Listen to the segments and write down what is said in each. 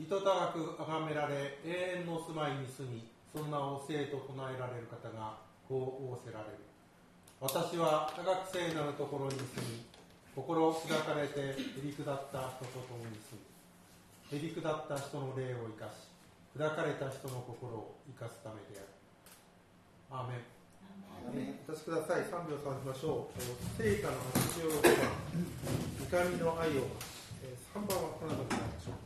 と高く崇められ、永遠の住まいに住み、その名を聖と唱えられる方がこう仰せられる。私は高く聖なるところに住み、心砕かれてへり下った人と共に住む。へり下った人の霊を生かし、砕かれた人の心を生かすためである。アーメン。お立ちください。3秒探しましょう。聖歌の86番、怒りの愛を、3番はこの後になりましょう。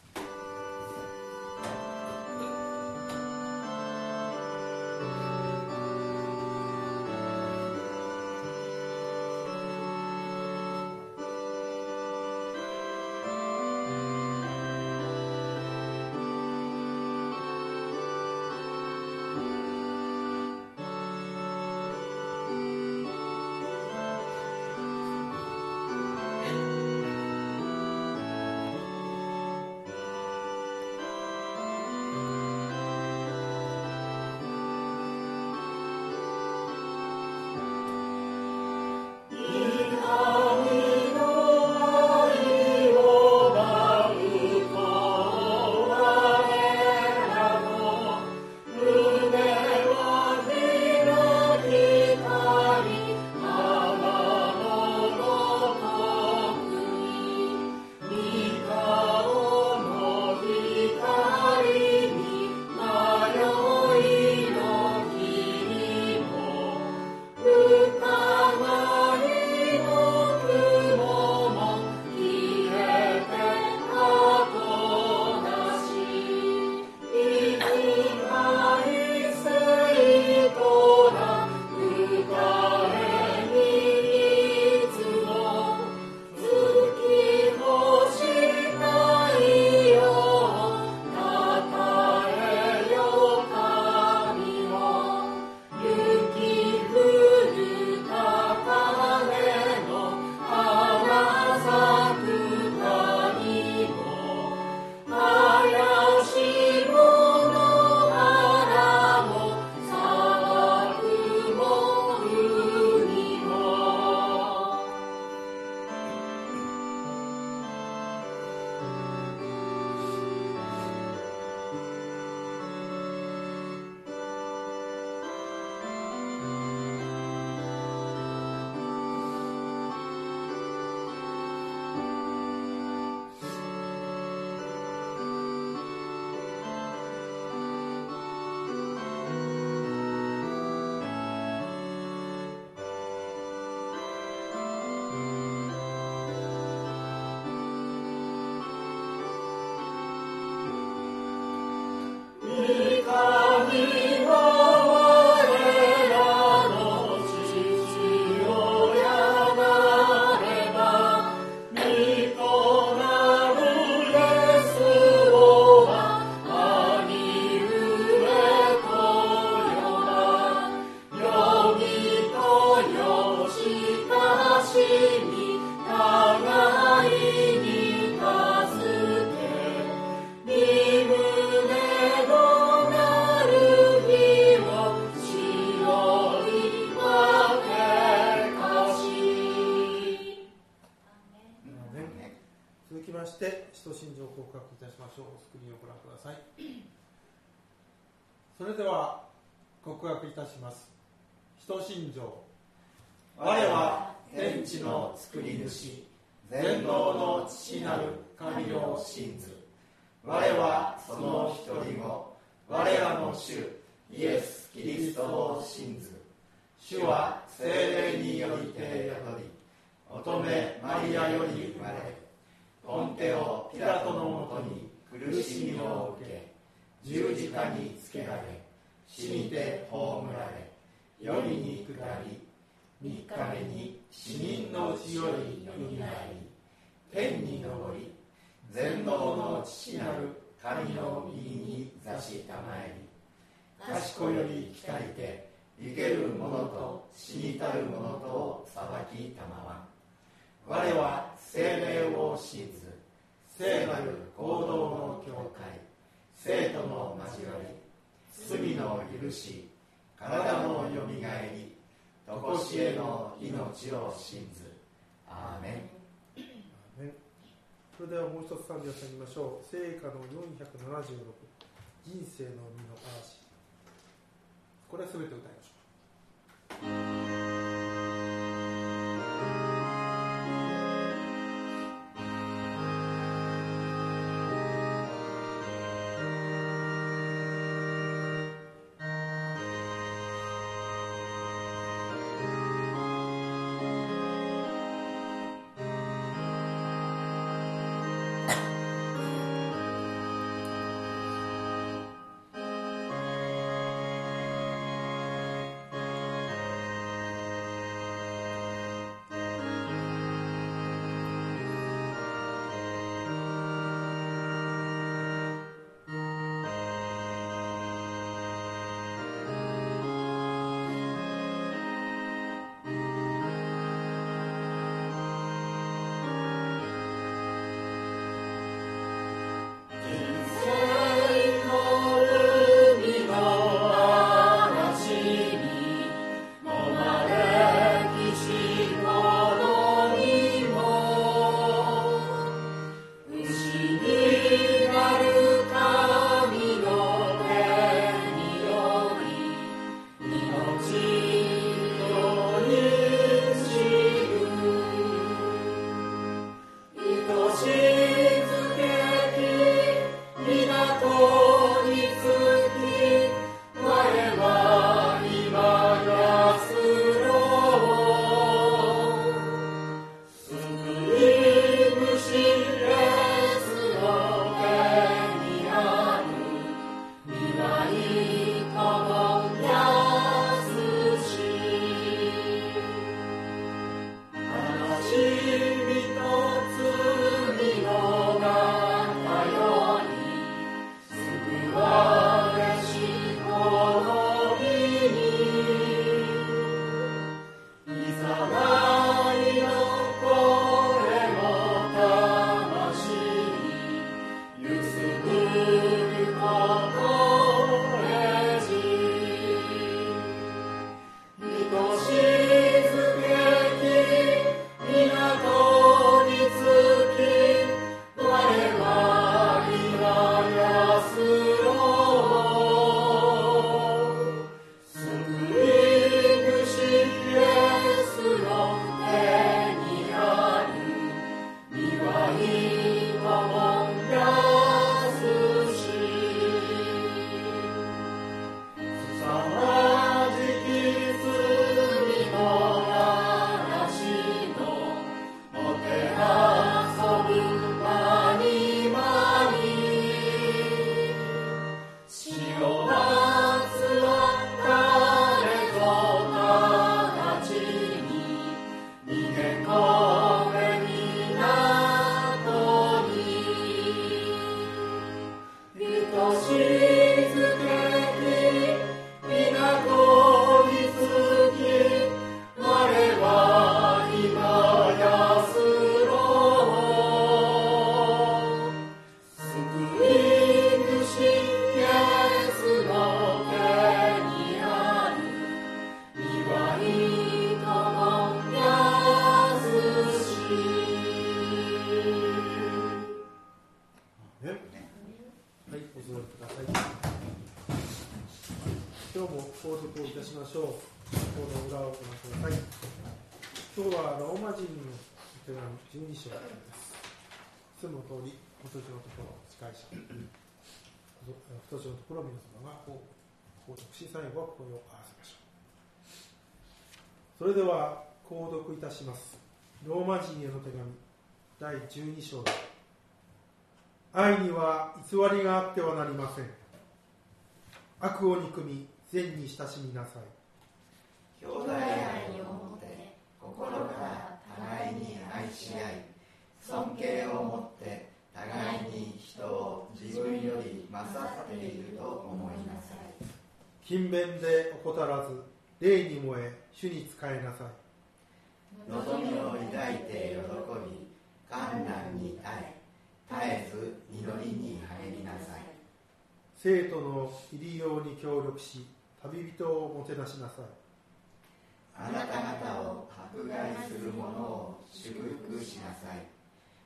それでは告白いたします。使徒信条。我は天地の作り主、全能の父なる神を信ず。我はその一人子、我らの主イエス・キリストを信ず。主は聖霊によりて宿り、乙女マリアより生まれ、ポンテオ・ピラトのもとに苦しみを受け、十字架につけられ、死にて葬られ、世に下り、3日目に死人のうちよりよみがえり、天に昇り、全能の父なる神の右に座したまえり、賢より来りて、生ける者と死にたる者とを裁きたまわん。我は聖霊を信ず、聖なる合同の教会、聖との交わり、罪の許し、体のよみがえり、とこしえの命を信ず。アーメン。 それではもう一つ賛美をしてみましょう。聖歌の476、人生の実の嵐。これは全て歌いましょう。それでは購読いたします。ローマ人への手紙第12章。愛には偽りがあってはなりません。悪を憎み善に親しみなさい。 兄弟愛を持って心から互いに愛し合い、尊敬を持って互いに人を自分より勝っていると思いなさい。 勤勉で怠らず、霊に燃え主に仕えなさい。 望みを抱いて喜び、困難に耐えず祈りに励みなさい。 生徒の入り用に協力し、旅人をもてなしなさい。 あなた方を迫害する者を祝福しなさい。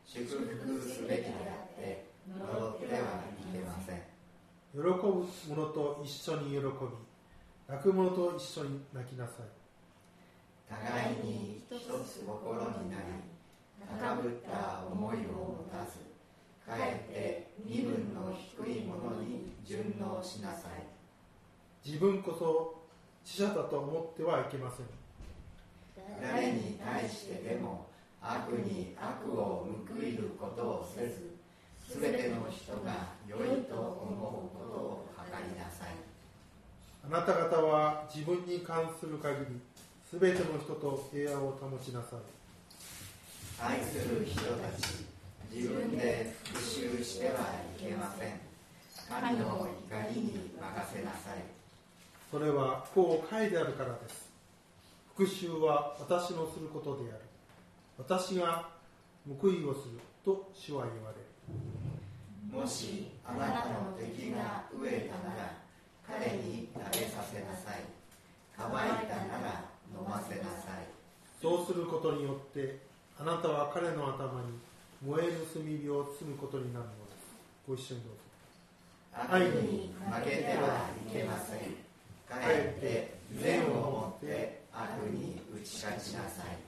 祝福すべきであって呪ってはいけません。 喜ぶ者と一緒に喜び、泣く者と一緒に泣きなさい。 互いに一つ心になり、高ぶった思いを持たず、かえって身分の低い者に順応しなさい。 自分こそ死者だと思ってはいけません。 誰に対してでも悪に悪を報いることをせず、すべての人が良いと思うことを図りなさい。 あなた方は自分に関する限り、すべての人と平和を保ちなさい。 愛する人たち、自分で復讐してはいけません。神の怒りに任せなさい。 それはこう書いてあるからです。復讐は私のすることである。私が報いをすると主は言われる。 もしあなたの敵が飢えたなら彼に食べさせなさい。乾いたなら飲ませなさい。 そうすることによってあなたは彼の頭に燃える炭火を包むことになるのです。ご一緒にどうぞ。 悪に負けてはいけません。かえって善をもって悪に打ち勝ちなさい。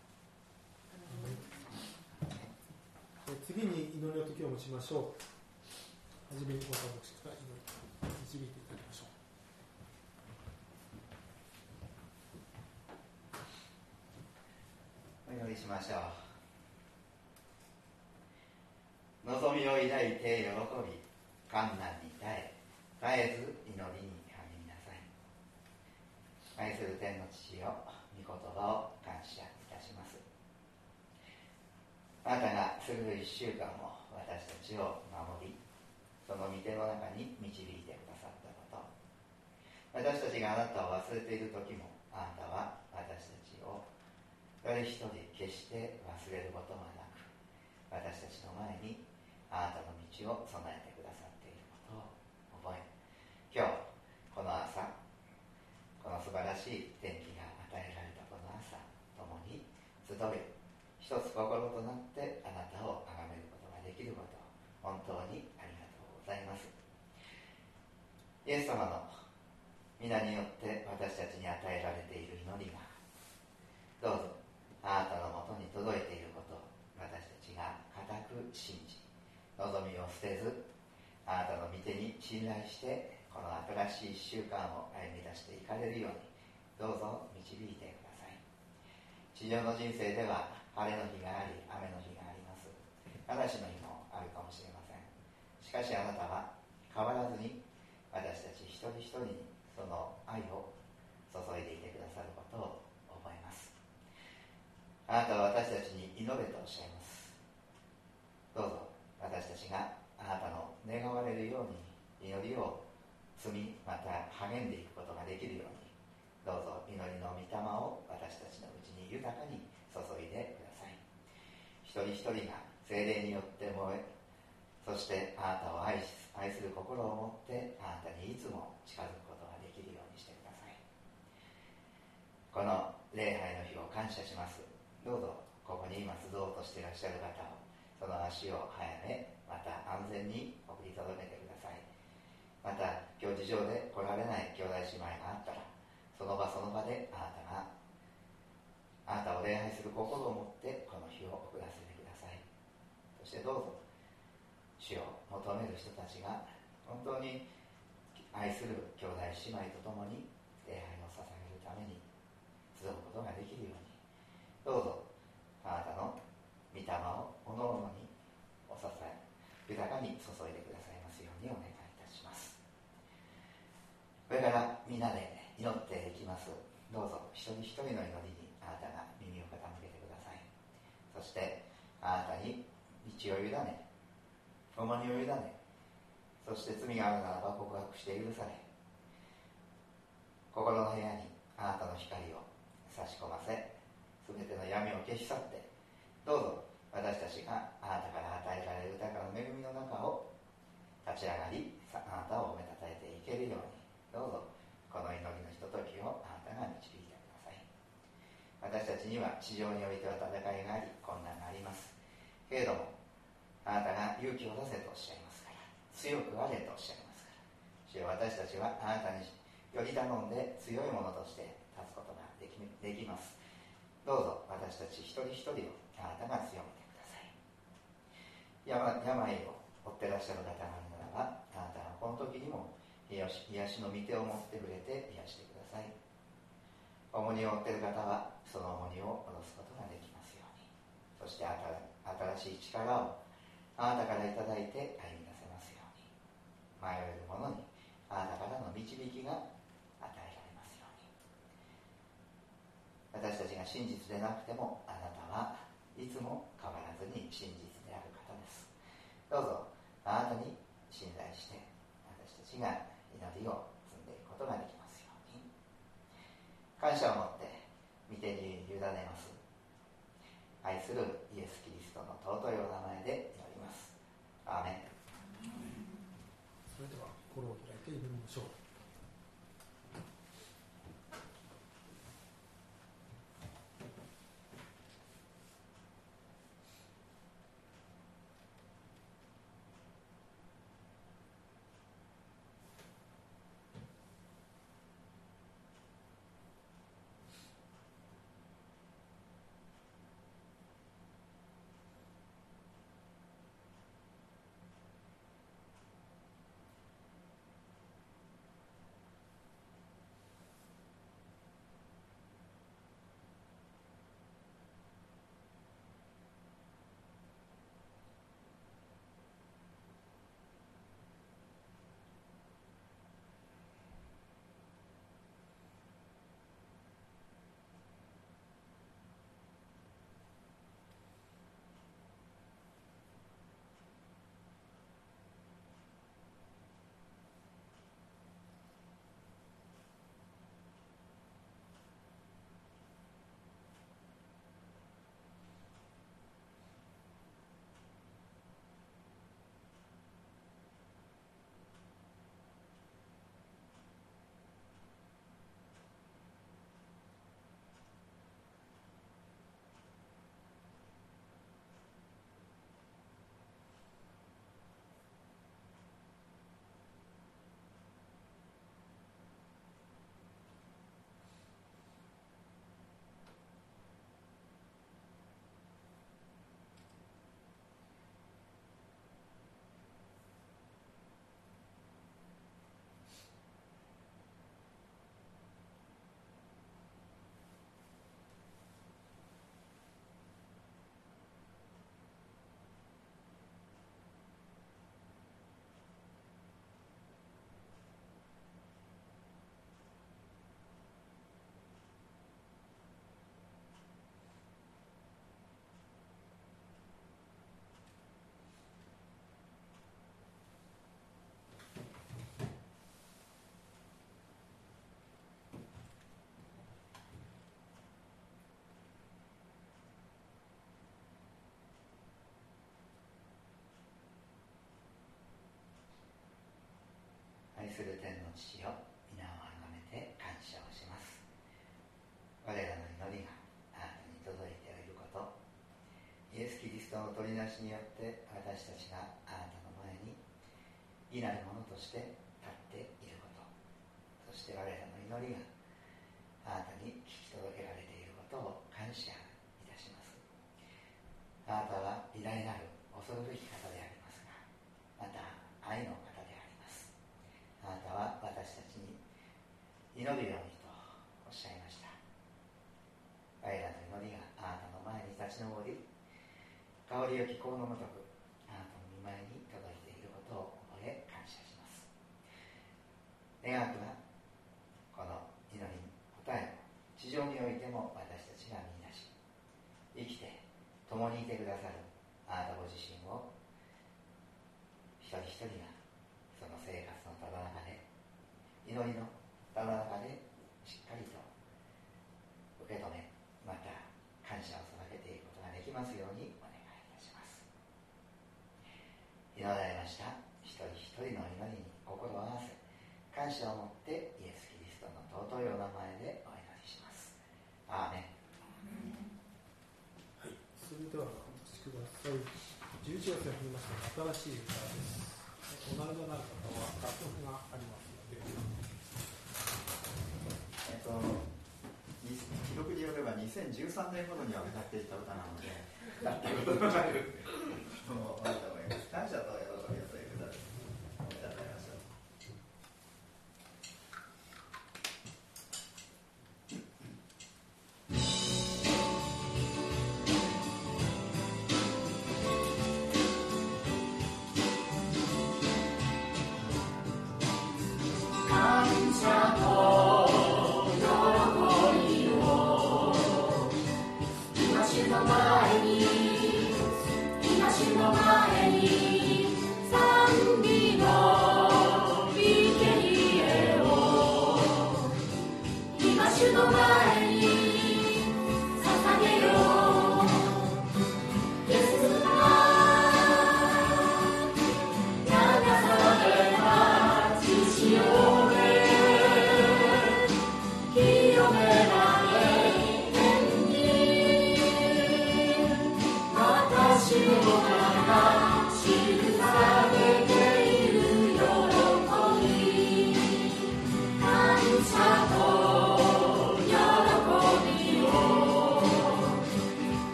次に祈りの時を持ちましょう。はじめにご参牧師から祈り導いていただきましょう。お祈りしましょう。望みを抱いて喜び、困難に耐え、絶えず祈りに励みなさい。愛する天の父よ、御言葉を感謝いたします。あなたが過ぐ1週間も私たちを守り、その御手の中に導いてくださったこと、私たちがあなたを忘れている時もあなたは私たちを誰一人決して忘れることはなく、私たちの前にあなたの道を備えてくださっていることを覚え、今日この朝、この素晴らしい天気が与えられたこの朝、共に集い一つ心となってあなたを崇めることができることを本当にありがとうございます。イエス様の皆によって私たちに与えられている祈りが、どうぞあなたのもとに届いていることを私たちが固く信じ、望みを捨てず、あなたの御手に信頼してこの新しい1週間を歩み出していかれるようにどうぞ導いてください。地上の人生では晴れの日があり雨の日があります。嵐の日もあるかもしれません。しかしあなたは変わらずに私たち一人一人にその愛を注いでいてくださることを覚えます。あなたは私たちに祈れとおっしゃいます。どうぞ私たちがあなたの願われるように祈りを積み、また励んでいくことができるように、どうぞ祈りの御霊を私たちのうちに豊かに注いでください。一人一人が聖霊によって燃え、そしてあなたを愛する心を持ってあなたにいつも近づくことができるようにしてください。この礼拝の日を感謝します。どうぞここに今集おうとしていらっしゃる方を、その足を早め、また安全に送り届けてください。また今日事情で来られない兄弟姉妹があったら、その場その場であなたを礼拝する心を持ってこの日を送らせてください。そしてどうぞ主を求める人たちが本当に愛する兄弟姉妹と共に礼拝を捧げるために集うことができるように、どうぞあなたの御霊をおのおのにお支え豊かに注いでくださいますようにお願いいたします。これからみんなで祈っていきます。どうぞ一人一人の祈りにあなたが耳を傾けてください。そしてあなたに道を委ね、重荷を委ね、そして罪があるならば告白して許され、心の部屋にあなたの光を差し込ませ、すべての闇を消し去って、どうぞ私たちがあなたから与えられる豊かな恵みの中を立ち上がり、あなたを褒めたたえていけるように、どうぞこの祈りのひとときをあなたが導いてください。私たちには地上においては戦いがあり困難があります。 けれどもあなたが勇気を出せとおっしゃいますから、強くあれとおっしゃいますから、主よ、私たちはあなたにより頼んで強いものとして立つことができます。どうぞ私たち一人一人をあなたが強めてください。病を負ってらっしゃる方があるならば、あなたはこの時にも癒しの御手を持ってくれて癒してください。重荷を負っている方はその重荷を下ろすことができますように、そして新しい力をあなたからいただいて歩み出せますように、迷える者にあなたからの導きが与えられますように。私たちが真実でなくてもあなたはいつも変わらずに真実である方です。どうぞあなたに信頼して私たちが祈りを積んでいくことができますように。感謝を持って御手に委ねます。愛するイエス・キリストの尊いお名前で祈ります。アーメン。 それでは心を開いて祈りましょう。 愛する天の父よ、皆をあがめて感謝をします。我らの祈りがあなたに届いていること、イエス・キリストの取りなしによって私たちがあなたの前に義なるものとして立っていること、そして我らの祈りがあなたに聞き届けられていることを感謝いたします。あなたは偉大なる恐るべき方でありますが、また愛の方であります。あなたは私たちに祈るようにとおっしゃいました。我らの祈りがあなたの前に立ち上り、香りよき香のごとくあなたの御前に届いていることを覚え感謝します。願わくはこの祈りに応えを地上においても私たちが見出し、生きて共にいてくださるあなたご自身を一人一人がその生活のただ中で、祈りのただ中でしっかりと受け止め、また感謝を捧げていくことができますようにお願いいたします。祈られました一人一人の祈りに心を合わせ、感謝を持ってイエス・キリストの尊いお名前でお祈りします。アーメン。 はい、それではお待ちください。 寄せ振りました新しい歌です。お慣れのなる方は楽譜がありますので、 記録によれば2013年頃には歌っていた歌なので歌ったことのあるもうあると思います。感謝と喜びをという歌です。歌ってみましょう。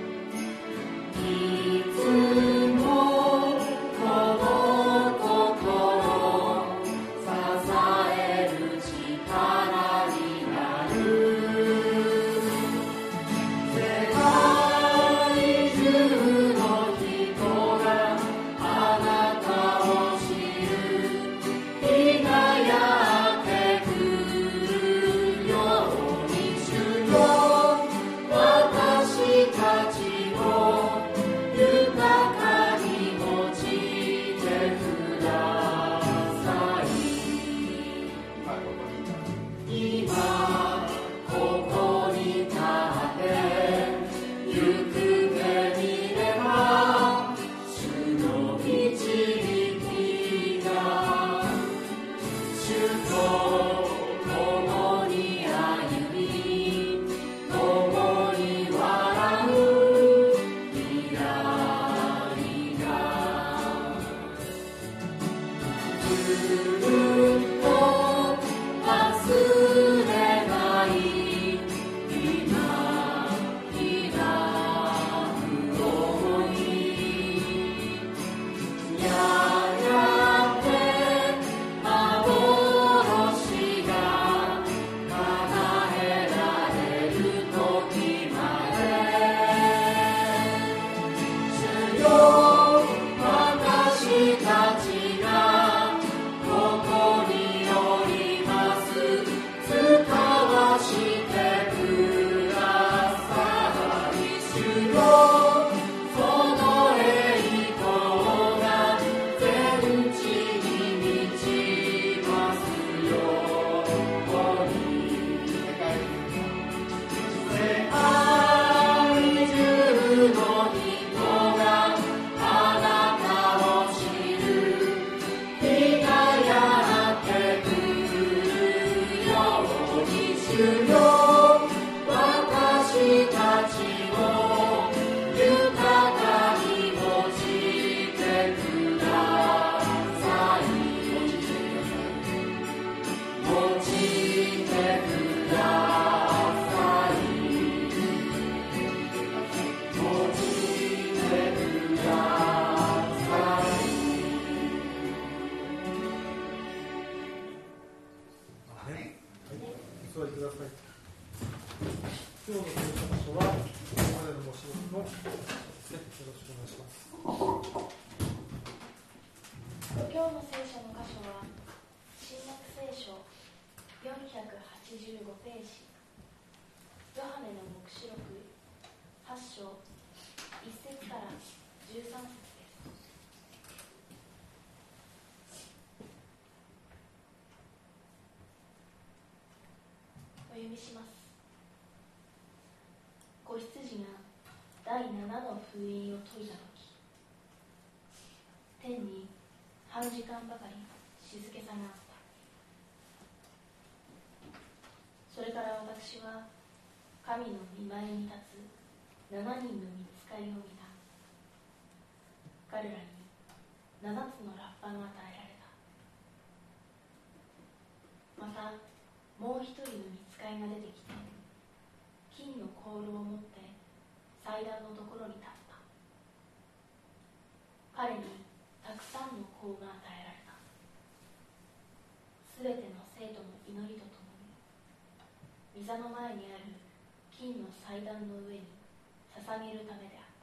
いつもこの心お読みします。子羊が第7の封印を解いたとき、天に半時間ばかり静けさがあった。それから私は神の御前に立つ7人の御使いを見た。彼らに7つのラッパが与えられた。またもう一人の御使いが出てきて、金の香炉を持って祭壇のところに立った。彼にたくさんの香が与えられた。すべての生徒の祈りとともに、御座の前にある金の祭壇の上に捧げるためであった。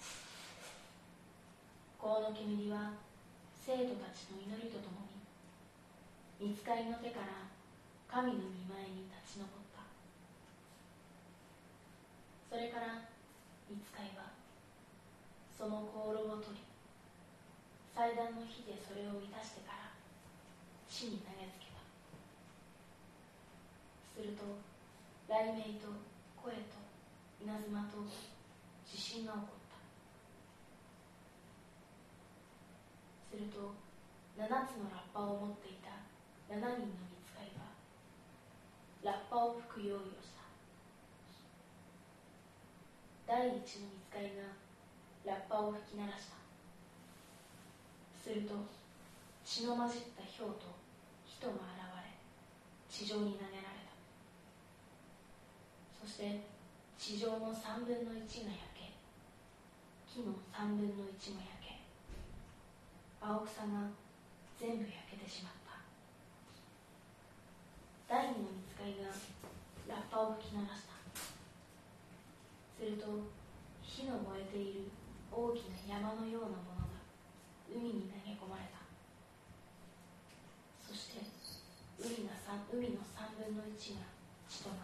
香の煙は生徒たちの祈りとともに、御使いの手から神の御前に立ち上った。それから御使いはその香炉を取り、祭壇の火でそれを満たしてから地に投げつけた。すると雷鳴と声と稲妻と地震が起こった。すると7つのラッパを持っていた7人の御使いはラッパを吹く用意をした。第一の御使いがラッパを吹き鳴らした。すると血の混じった雹と火とが現れ、地上に投げられた。そして地上の3分の1が焼け、木の3分の1も焼け、青草が全部焼けてしまった。第二の御使いがラッパを吹き鳴らした。すると火の燃えている大きな山のようなものが海に投げ込まれた。そして海の3分の1が血となった。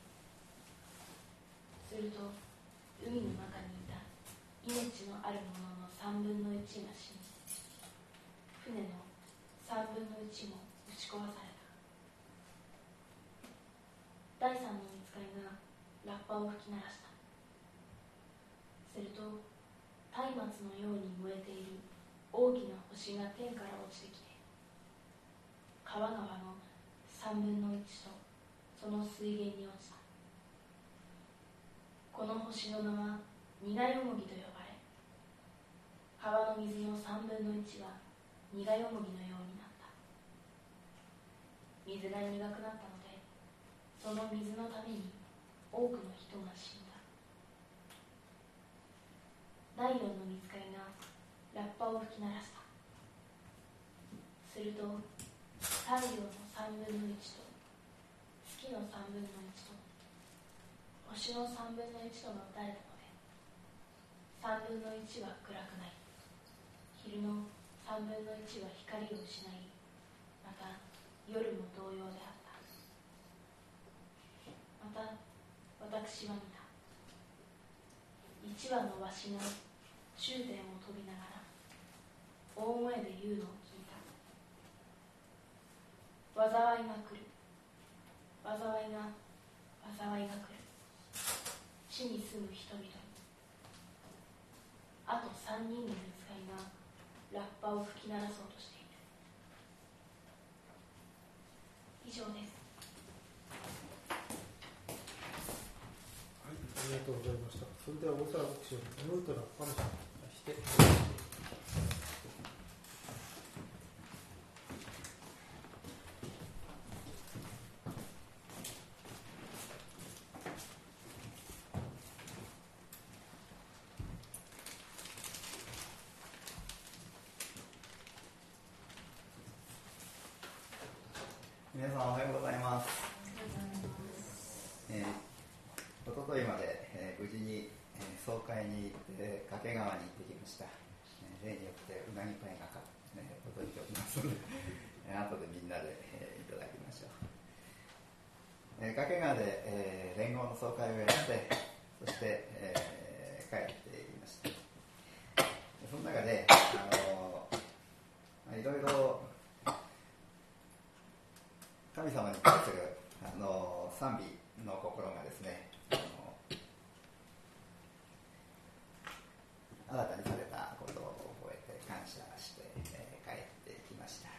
すると海の中にいた命のあるものの3分の1が死に、船の3分の1も打ち壊された。第三の御使いがラッパを吹き鳴らした。すると松明のように燃えている大きな星が天から落ちてきて、川川の3分の1とその水源に落ちた。この星の名は苦よもぎと呼ばれ、川の水の3分の1は苦よもぎのようになった。水が苦くなったので、その水のために多くの人が死んだ。第4の御使いがラッパを吹き鳴らした。すると太陽の3分の1と月の3分の1と星の3分の1とが打たれたので、3分の1は暗くなり、昼の3分の1は光を失い、また夜も同様であった。また私は見た。一羽のわしが中殿を飛びながら大声で言うのを聞いた。災いが来る、災いが来る、地に住む人々に。あと3人の御使いがラッパを吹き鳴らそうとしている。以上です。 はい、ありがとうございました。それでは大沢牧師をムートラパンして、 皆さんおはようございます。おとといまで、無事に、総会に行って掛川に行ってきました。例によってうなぎパイが届いておりますので後でみんなで、いただきましょう。掛川で、連合の総会をやってそして、帰っていました。その中でいろいろ神様に対する賛美の心がですね、新たにされたことを覚えて感謝して、帰ってきました。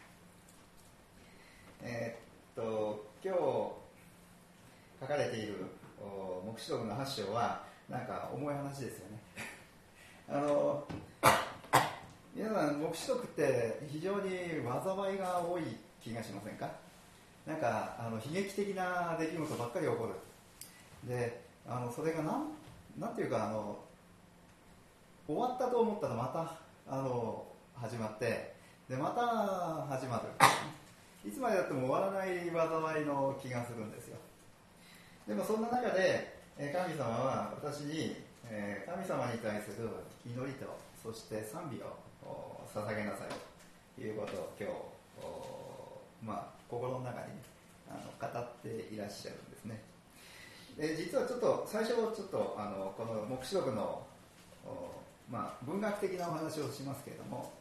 今日書かれている黙示録の8章はなんか重い話ですよね。皆さん黙示録って非常に災いが多い気がしませんか？なんか悲劇的な出来事ばっかり起こる。でそれがなんていうか終わったと思ったらまた始まって、でまた始まる。いつまでやっても終わらない災いの気がするんですよ。でもそんな中で神様は私に神様に対する祈りとそして賛美を捧げなさいということを今日心の中に、語っていらっしゃるんですね。で実はちょっと最初この黙示録の文学的なお話をしますけれども、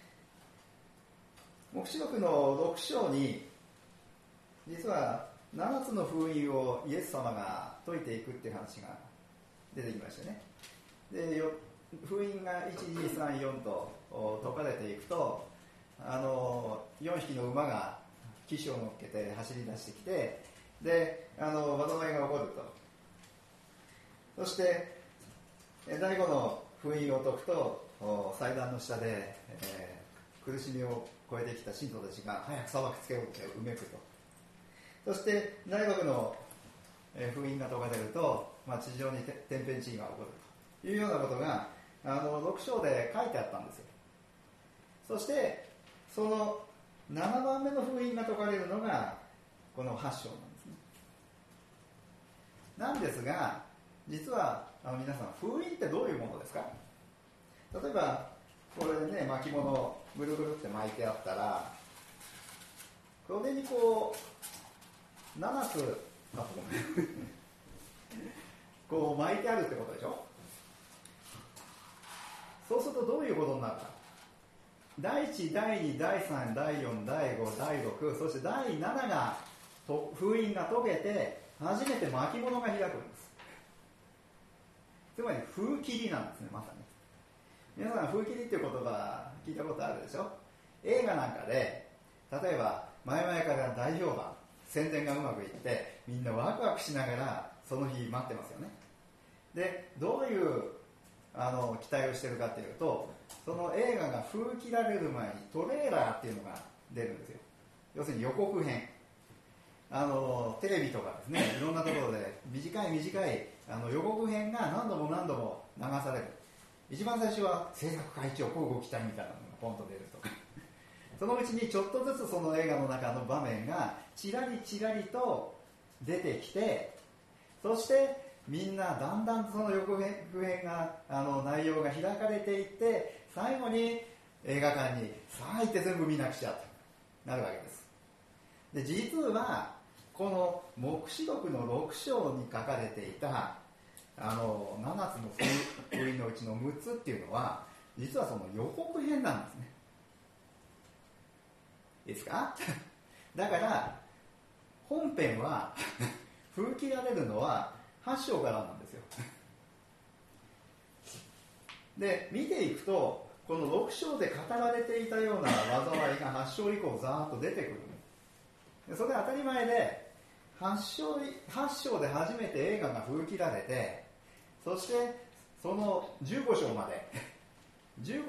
黙示録の6章に実は7つの封印をイエス様が解いていくっていう話が出てきましたね。で封印が 1,2,3,4 と解かれていくと4匹の馬が騎手を乗っけて走り出してきて、で災いが起こると。そして第5の封印を解くと祭壇の下で、苦しみを超えてきた信徒たちが早く裁きつけようってうめくと。そして第6の封印が解かれると、地上に天変地異が起こるというようなことが6章で書いてあったんですよ。そしてその7番目の封印が解かれるのがこの8章なんですね。なんですが実は皆さん封印ってどういうものですか？例えばこれでね巻物をぐるぐるって巻いてあったら、これにこう7つこう巻いてあるってことでしょ。そうするとどういうことになるか。第1、第2、第3、第4、第5、第6、そして第7が封印が解けて初めて巻物が開くんです。つまり封切りなんですね、まさに。皆さん封切りっていう言葉聞いたことあるでしょ。映画なんかで例えば前々から大評判、宣伝がうまくいってみんなワクワクしながらその日待ってますよね。でどういう期待をしてるかっていうと、 その映画が封切られる前にトレーラーっていうのが出るんですよ。要するに予告編、テレビとかですね、いろんなところで短い予告編が何度も流される。一番最初は制作会長交互期待みたいなのがポンと出るとかそのうちにちょっとずつその映画の中の場面がちらりと出てきて、そしてみんなだんだんその予告編が内容が開かれていって、最後に映画館にさあ行って全部見なくちゃとなるわけです。で、実はこの黙示録の6章に書かれていた7つの福音のうちの6つっていうのは実はその予告編なんですね。いいですかだから本編は封切られるのは8章からなんですよ。で、見ていくとこの6章で語られていたような災いが8章以降ざーっと出てくる。でそれは当たり前で8章で初めて映画が封切られて、そしてその15章まで行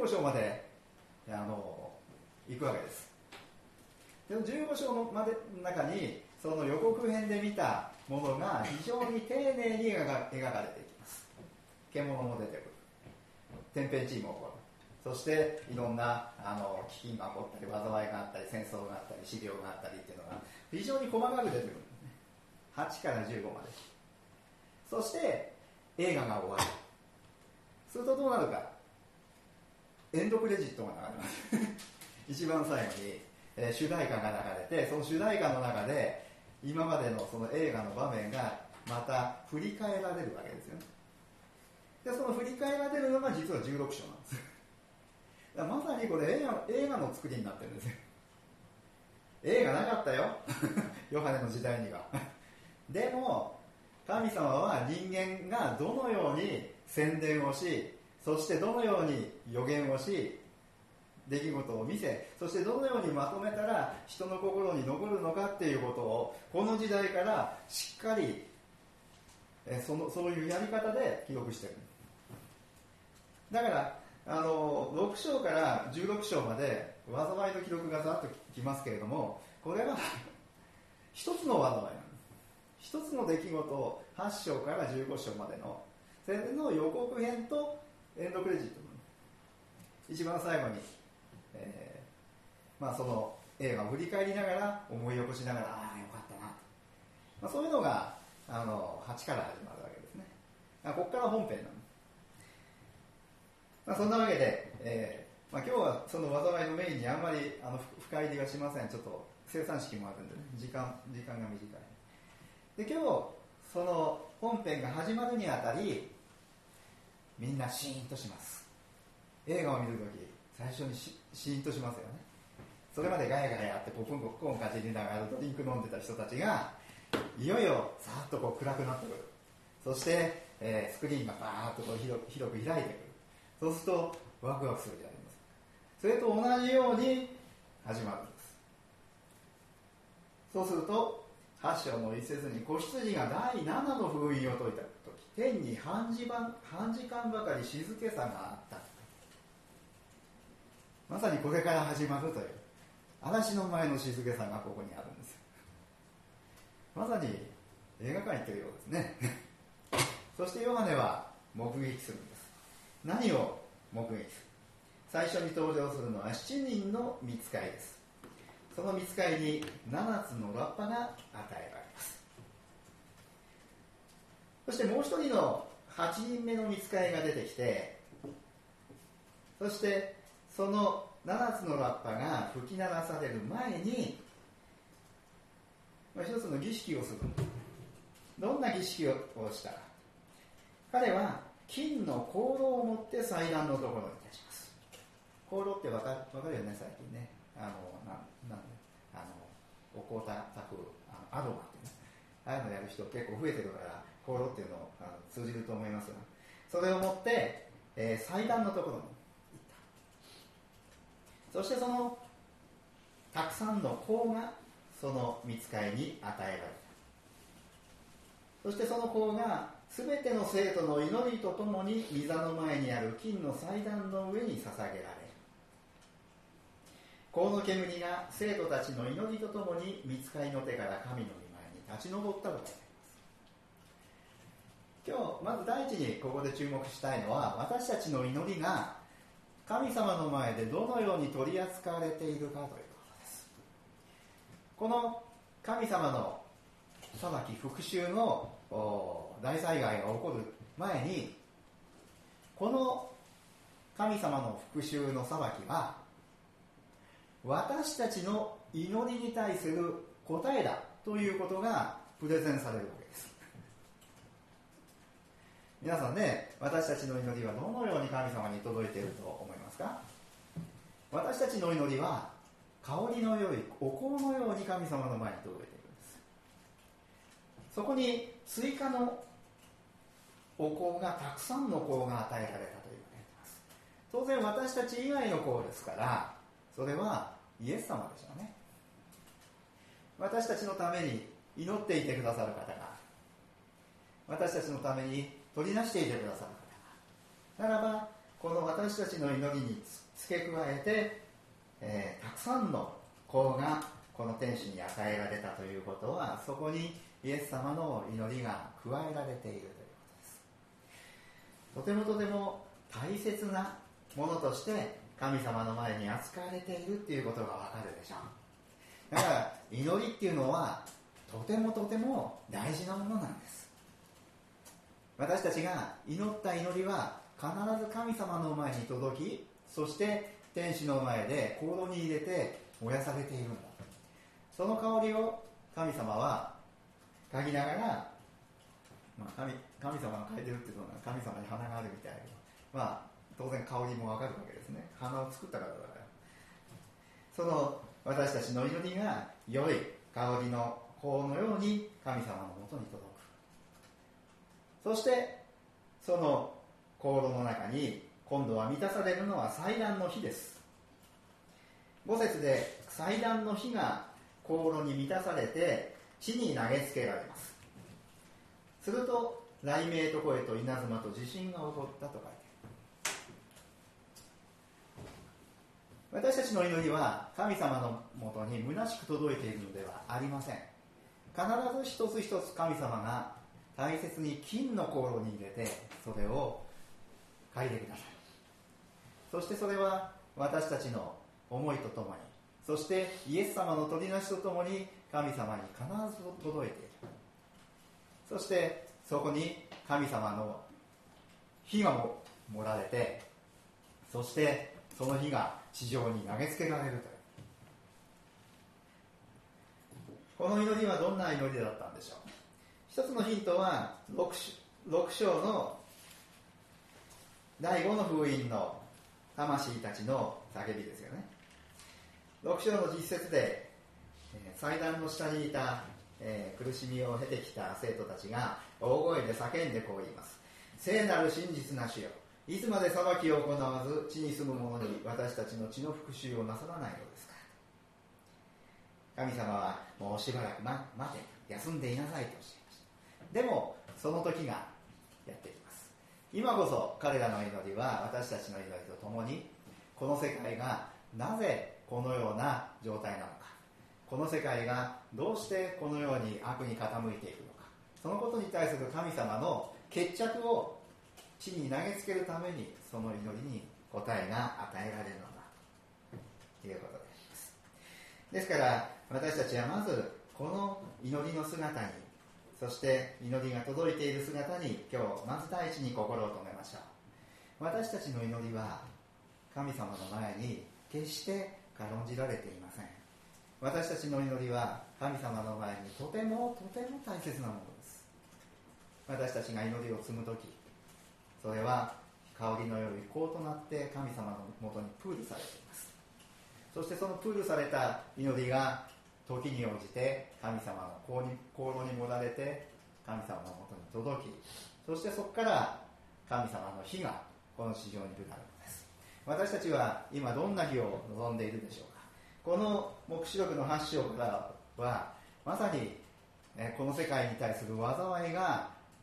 くわけです。で15章の中にその予告編で見たものが非常に丁寧に描かれていきます。獣も出てくる、天変地異も起こる、そしていろんな飢饉が起こったり、災いがあったり、戦争があったり、死病があったりっていうのが非常に細かく出てくるんですね。8から15まで。そして映画が終わる。するとどうなるか、エンドクレジットが流れます一番最後に、主題歌が流れて、その主題歌の中で今までのその映画の場面がまた振り返られるわけですよね。でその振り返られるのが実は16章なんですだからまさにこれ映画の作りになってるんですよ。映画なかったよヨハネの時代にはでも神様は人間がどのように宣伝をし、そしてどのように予言をし、出来事を見せ、そしてどのようにまとめたら人の心に残るのかっていうことをこの時代からしっかりそういうやり方で記録してる。だから6章から16章まで災いの記録がざっときますけれども、これは一つの災いなんです。一つの出来事、8章から15章までのそれの予告編とエンドクレジット、一番最後に、その映画を振り返りながら思い起こしながら、ああよかったなと、そういうのが8から始まるわけですね。ここから本編なんです。そんなわけで、今日はその災いのメインにあんまり深入りはしません。ちょっと生産式もあるんでね、時間が短い。で今日その本編が始まるにあたり、みんなシーンとします。映画を見るとき最初にシーンとしますよね。それまでガヤガヤってポップコーンかじりながらドリンク飲んでた人たちがいよいよさーっとこう暗くなってくる。そして、スクリーンがバーッとこう広く開いてくる。そうするとワクワクするじゃありませんか。それと同じように始まるんです。そうすると8章の一節に、子羊が第7の封印を解いたとき、天に半時間ばかり静けさがあった。まさにこれから始まるという嵐の前の静けさがここにあるんです。まさに映画館行ってるようですねそしてヨハネは目撃するんです。何を目撃する？最初に登場するのは7人の御使いです。その御使いに7つのラッパが与えられます。そしてもう一人の8人目の御使いが出てきて、そしてその7つのラッパが吹き鳴らされる前に、一つの儀式をする。どんな儀式をしたか。彼は金の香炉を持って祭壇のところに立ちます。香炉ってわかるよね、最近ね。お香たくアロマってね、ああいうのやる人結構増えてるから、香炉っていうのを通じると思いますが、それを持って、祭壇のところに行った。そしてそのたくさんの香がその御使いに与えられた。そしてその香がすべての生徒の祈りとともに御座の前にある金の祭壇の上に捧げられる。香の煙が生徒たちの祈りとともに御使いの手から神の御前に立ち上ったと書いてあります。今日まず第一にここで注目したいのは、私たちの祈りが神様の前でどのように取り扱われているかということです。この神様の裁き復讐の大災害が起こる前に、この神様の復讐の裁きは私たちの祈りに対する答えだということがプレゼンされるわけです。皆さんね、私たちの祈りはどのように神様に届いていると思いますか？私たちの祈りは香りの良いお香のように神様の前に届いているんです。そこに追加のお香が、たくさんの香が与えられたと言われています。当然私たち以外の香ですから、それはイエス様でしょうね。私たちのために祈っていてくださる方が、私たちのために取りなしていてくださる方が、ならばこの私たちの祈りに付け加えて、たくさんの香がこの天使に与えられたということは、そこにイエス様の祈りが加えられているということです。とても大切なものとして神様の前に扱われているっていうことがわかるでしょう。だから祈りっていうのはとても大事なものなんです。私たちが祈った祈りは必ず神様の前に届き、そして天使の前で香炉に入れて燃やされているんだ。その香りを神様は嗅ぎながら、神様が嗅いでるっていうのは神様に鼻があるみたいな、当然香りもわかるわけですね。鼻を作ったからだから。その私たちの祈りが良い香りの香のように神様のもとに届く。そしてその香炉の中に今度は満たされるのは祭壇の火です。5節で祭壇の火が香炉に満たされて地に投げつけられます。すると雷鳴と声と稲妻と地震が起こったと書いてある。私たちの祈りは神様のもとに虚しく届いているのではありません。必ず一つ一つ神様が大切に金の香炉に入れてそれを嗅いでください。そしてそれは私たちの思いとともに、そしてイエス様の取りなしとともに神様に必ず届いている。そしてそこに神様の火が盛られて、そしてその火が地上に投げつけられるという。この祈りはどんな祈りだったんでしょう。一つのヒントは 6章の第5の封印の魂たちの叫びですよね。6章の実節で祭壇の下にいた苦しみを経てきた生徒たちが大声で叫んでこう言います。聖なる真実な主よ、いつまで裁きを行わず地に住む者に私たちの血の復讐をなさらないのですか。神様はもうしばらく待て、休んでいなさいとおっしゃいました。でもその時がやってきます。今こそ彼らの祈りは私たちの祈りとともに、この世界がなぜこのような状態なのか、この世界がどうしてこのように悪に傾いているのか、そのことに対する神様の決着を地に投げつけるために、その祈りに答えが与えられるのだということです。ですから私たちはまずこの祈りの姿に、そして祈りが届いている姿に今日まず第一に心を留めましょう。私たちの祈りは神様の前に決して軽んじられていません。私たちの祈りは神様の前にとても大切なものです。私たちが祈りを積むとき、それは香りの良い香となって神様のもとにプールされています。そしてそのプールされた祈りが時に応じて神様の香炉に盛られて神様のもとに届き、そしてそこから神様の火がこの地上に降るのです。私たちは今どんな日を望んでいるでしょうか。この黙示録の8章からはまさにこの世界に対する災いが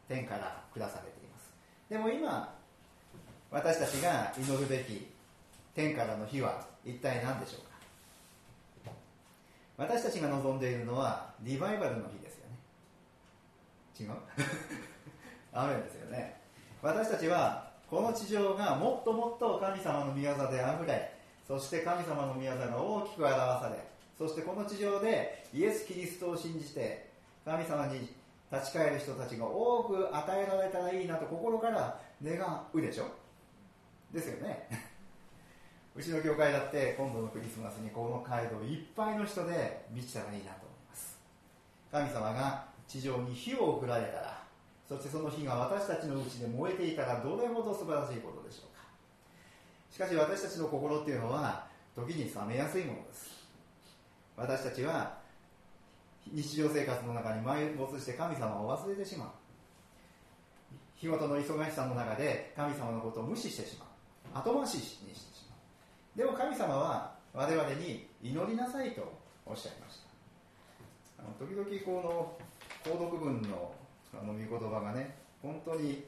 天から下されています。でも今私たちが祈るべき天からの日は一体何でしょうか。私たちが望んでいるのはリバイバルの日ですよね。違うアーメンですよね。私たちはこの地上がもっともっと神様の御業であふれ、そして神様の御業が大きく表され、そしてこの地上でイエス・キリストを信じて神様に立ち返る人たちが多く与えられたらいいなと心から願うでしょ。ですよね。うちの教会だって今度のクリスマスにこの街道いっぱいの人で満ちたらいいなと思います。神様が地上に火を送られたら、そしてその火が私たちのうちで燃えていたらどれほど素晴らしいことでしょうか。しかし私たちの心っていうのは時に冷めやすいものです。私たちは日常生活の中に埋没して神様を忘れてしまう。日ごとの忙しさの中で神様のことを無視してしまう。後回しにしてしまう。でも神様は我々に祈りなさいとおっしゃいました。時々この購読文の御言葉がね、本当に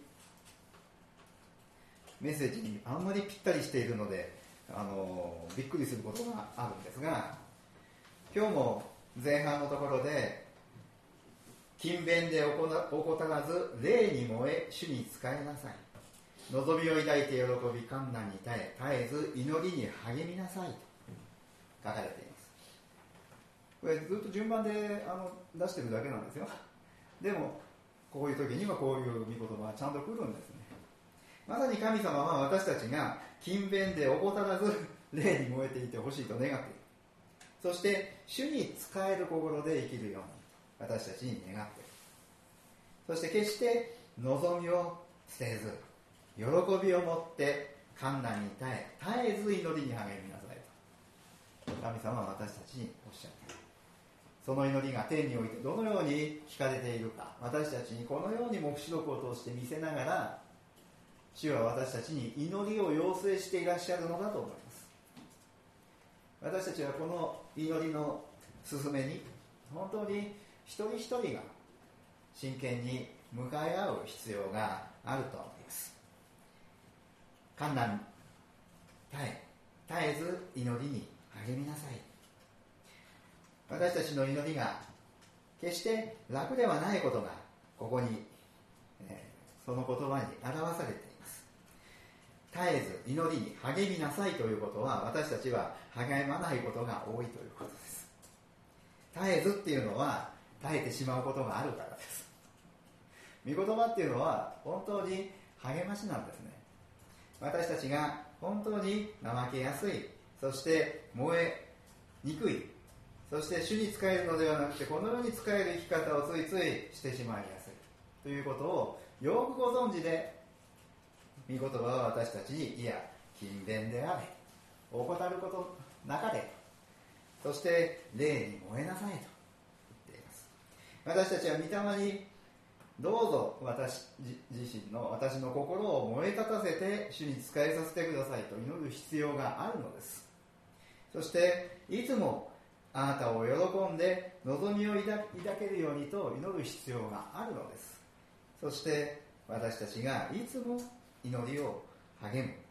メッセージにあんまりぴったりしているのでびっくりすることがあるんですが、今日も前半のところで勤勉で怠らず霊に燃え主に仕えなさい、望みを抱いて喜び困難に絶えず祈りに励みなさいと書かれています。これずっと順番で出してるだけなんですよ。でもこういう時にはこういう御言葉がちゃんと来るんですね。まさに神様は私たちが勤勉で怠らず霊に燃えていてほしいと願っている。そして主に仕える心で生きるように私たちに願っている。そして決して望みを捨てず喜びを持って困難に絶えず祈りに励みなさいと神様は私たちにおっしゃっている。その祈りが天においてどのように聞かれているか、私たちにこのように黙示録を通して見せながら、主は私たちに祈りを要請していらっしゃるのだと思います。私たちはこの祈りの進めに本当に一人一人が真剣に向かい合う必要があると思います。困難絶えず祈りに励みなさい。私たちの祈りが決して楽ではないことがここに、その言葉に表されています。絶えず祈りに励みなさいということは、私たちは励まないことが多いということです。絶えずっていうのは耐えてしまうことがあるからです。御言葉っていうのは本当に励ましなんですね。私たちが本当に怠けやすい、そして燃えにくい、そして主に仕えるのではなくてこの世に仕える生き方をついついしてしまいやすいということをよくご存知で、御言葉は私たちにいや勤勉であれ、怠ることなかれ、そして霊に燃えなさいと言っています。私たちは御霊にどうぞ私自身の私の心を燃え立たせて主に仕えさせてくださいと祈る必要があるのです。そしていつもあなたを喜んで望みを抱けるようにと祈る必要があるのです。そして私たちがいつも祈りを励む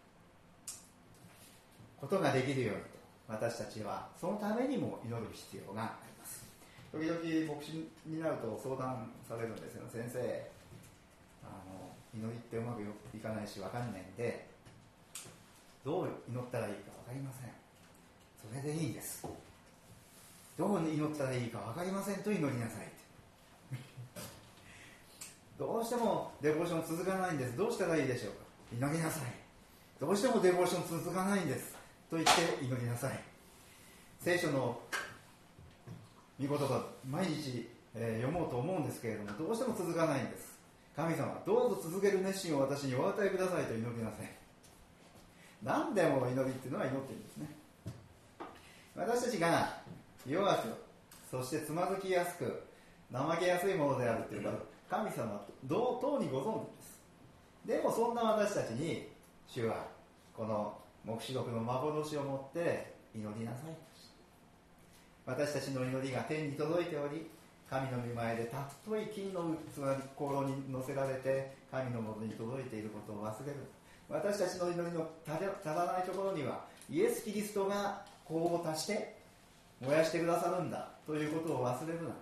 ことができるようにと、私たちはそのためにも祈る必要があります。時々牧師になると相談されるんですよ。先生、祈りってうまくいかないし分かんないんでどう祈ったらいいか分かりません。それでいいです。どう祈ったらいいか分かりませんと祈りなさいどうしてもデボーション続かないんです。どうしたらいいでしょうか。祈りなさい。どうしてもデボーション続かないんですと言って祈りなさい。聖書の御言葉毎日、読もうと思うんですけれども、どうしても続かないんです。神様、どうぞ続ける熱心を私にお与えくださいと祈りなさい。何でも祈りっていうのは祈っているんですね。私たちが弱く、そしてつまずきやすく怠けやすいものであるというか、神様は同等にご存知です。でもそんな私たちに主はこの黙示録の幻を持って祈りなさい。私たちの祈りが天に届いており、 神の御前でたっとい金の器に心に乗せられて神のもとに届いていることを忘れる。私たちの祈りの足らないところにはイエス・キリストが香を足して燃やしてくださるんだということを忘れるな。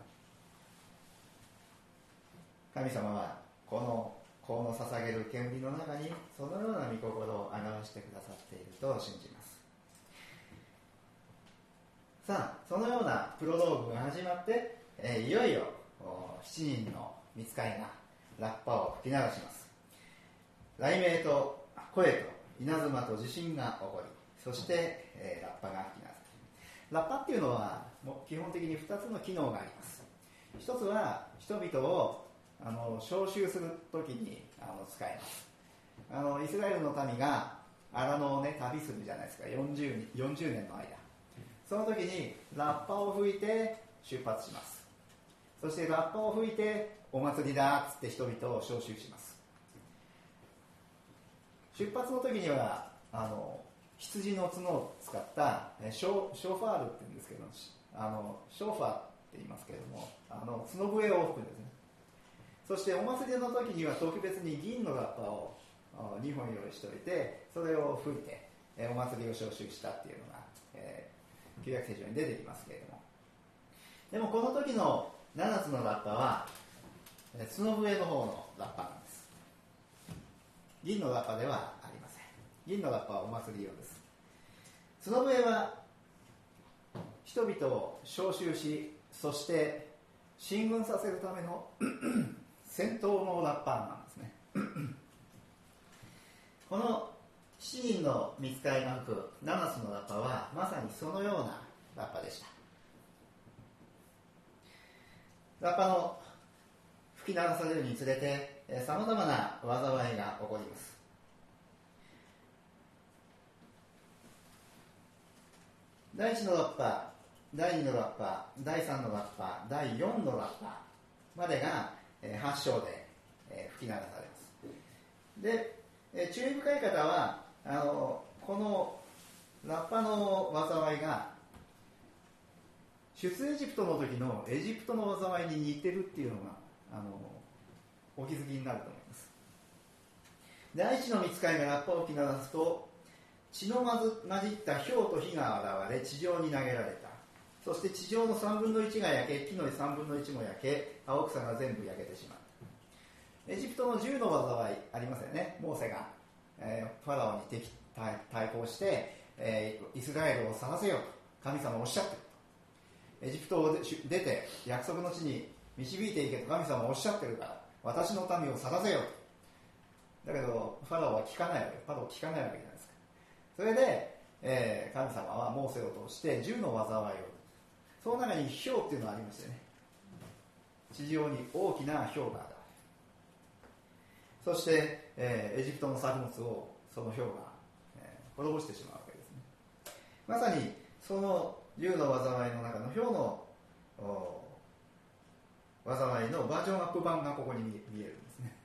神様はこの香の捧げる煙の中にそのような御心を表してくださっていると信じます。さあ、そのようなプロローグが始まって、いよいよ7人の御使いがラッパを吹き鳴らします。雷鳴と声と稲妻と地震が起こり、そして、ラッパが吹き鳴らす。ラッパっていうのは基本的に2つの機能があります。一つは人々を召集するときに使います。イスラエルの民が荒野をね旅するじゃないですか。40年の間、その時にラッパを吹いて出発します。そしてラッパを吹いてお祭りだっつって人々を招集します。出発の時には羊の角を使ったショーファールって言うんですけど、ショーファーって言いますけれども、角笛を吹くんですね。そしてお祭りの時には特別に銀のラッパを2本用意しておいて、それを吹いてお祭りを招集したっていうのが、旧約聖書に出てきますけれども、でもこの時の7つのラッパは角笛の方のラッパなんです。銀のラッパではありません。銀のラッパはお祭り用です。角笛は人々を召集し、そして進軍させるための戦闘のラッパーなんですね。この7人の御使いが吹く7つのラッパはまさにそのようなラッパでした。ラッパの吹き鳴らされるにつれてさまざまな災いが起こります。第1のラッパ、第2のラッパ、第3のラッパ、第4のラッパまでが8章で吹き鳴らされます。で、注意深い方はこのラッパの災いが出エジプトの時のエジプトの災いに似てるっていうのがお気づきになると思います。第一の御使いがラッパを吹き鳴らすと、血の混じった雹と火が現れ地上に投げられた。そして地上の3分の1が焼け、木の3分の1も焼け、青草が全部焼けてしまった。エジプトの10の災いありますよね。モーセが、ファラオに対抗して、イスラエルを去らせようと神様はおっしゃってる。エジプトを出て約束の地に導いていけと神様はおっしゃってるから、私の民を去らせようと。だけどファラオは聞かないわけ、ファラオは聞かないわけじゃないですか。それで、神様はモーセを通して10の災いを、その中に雹っていうのがありましたよね。地上に大きな雹がある。そして、エジプトの作物をその雹が、滅ぼしてしまうわけですね。まさにその10の災いの中の雹の災いのバージョンアップ版がここに見えるんですね。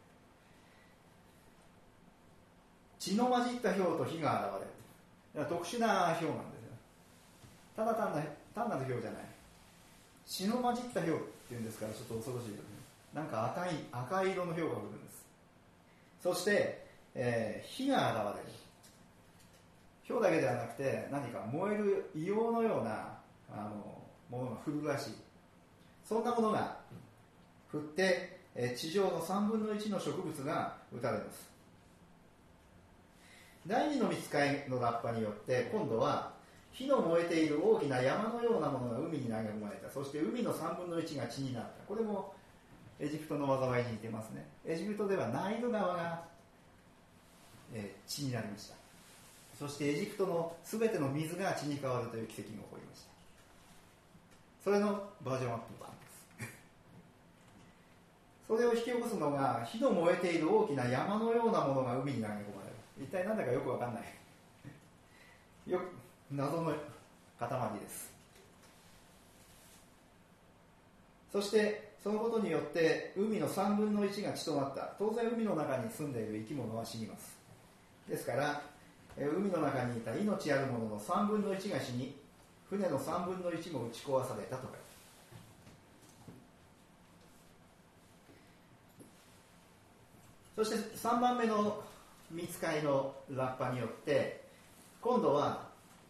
血の混じった雹と火が現れる。特殊な雹なんですよ。ただ単なる雹じゃない。血の混じった雹っていうんですから、ちょっと恐ろしいですね。なんか赤い色の雹が降るんです。そして、火が現れる。雹だけではなくて、何か燃える硫黄のようなものが降るらしい。そんなものが降って、地上の3分の1の植物が打たれます。第2の御使いのラッパによって今度は火の燃えている大きな山のようなものが海に投げ込まれた。そして海の3分の1が血になった。これもエジプトの災いに似てますね。エジプトではナイル川が、血になりました。そしてエジプトのすべての水が血に変わるという奇跡が起こりました。それのバージョンアップ版です。それを引き起こすのが火の燃えている大きな山のようなものが海に投げ込まれる。一体何だかよくわかんない。よく謎の塊です。そしてそのことによって海の3分の1が血となった。当然海の中に住んでいる生き物は死にます。ですから海の中にいた命あるものの3分の1が死に、船の3分の1も打ち壊されたとか。 そして3番目の御使いのラッパによって今度は、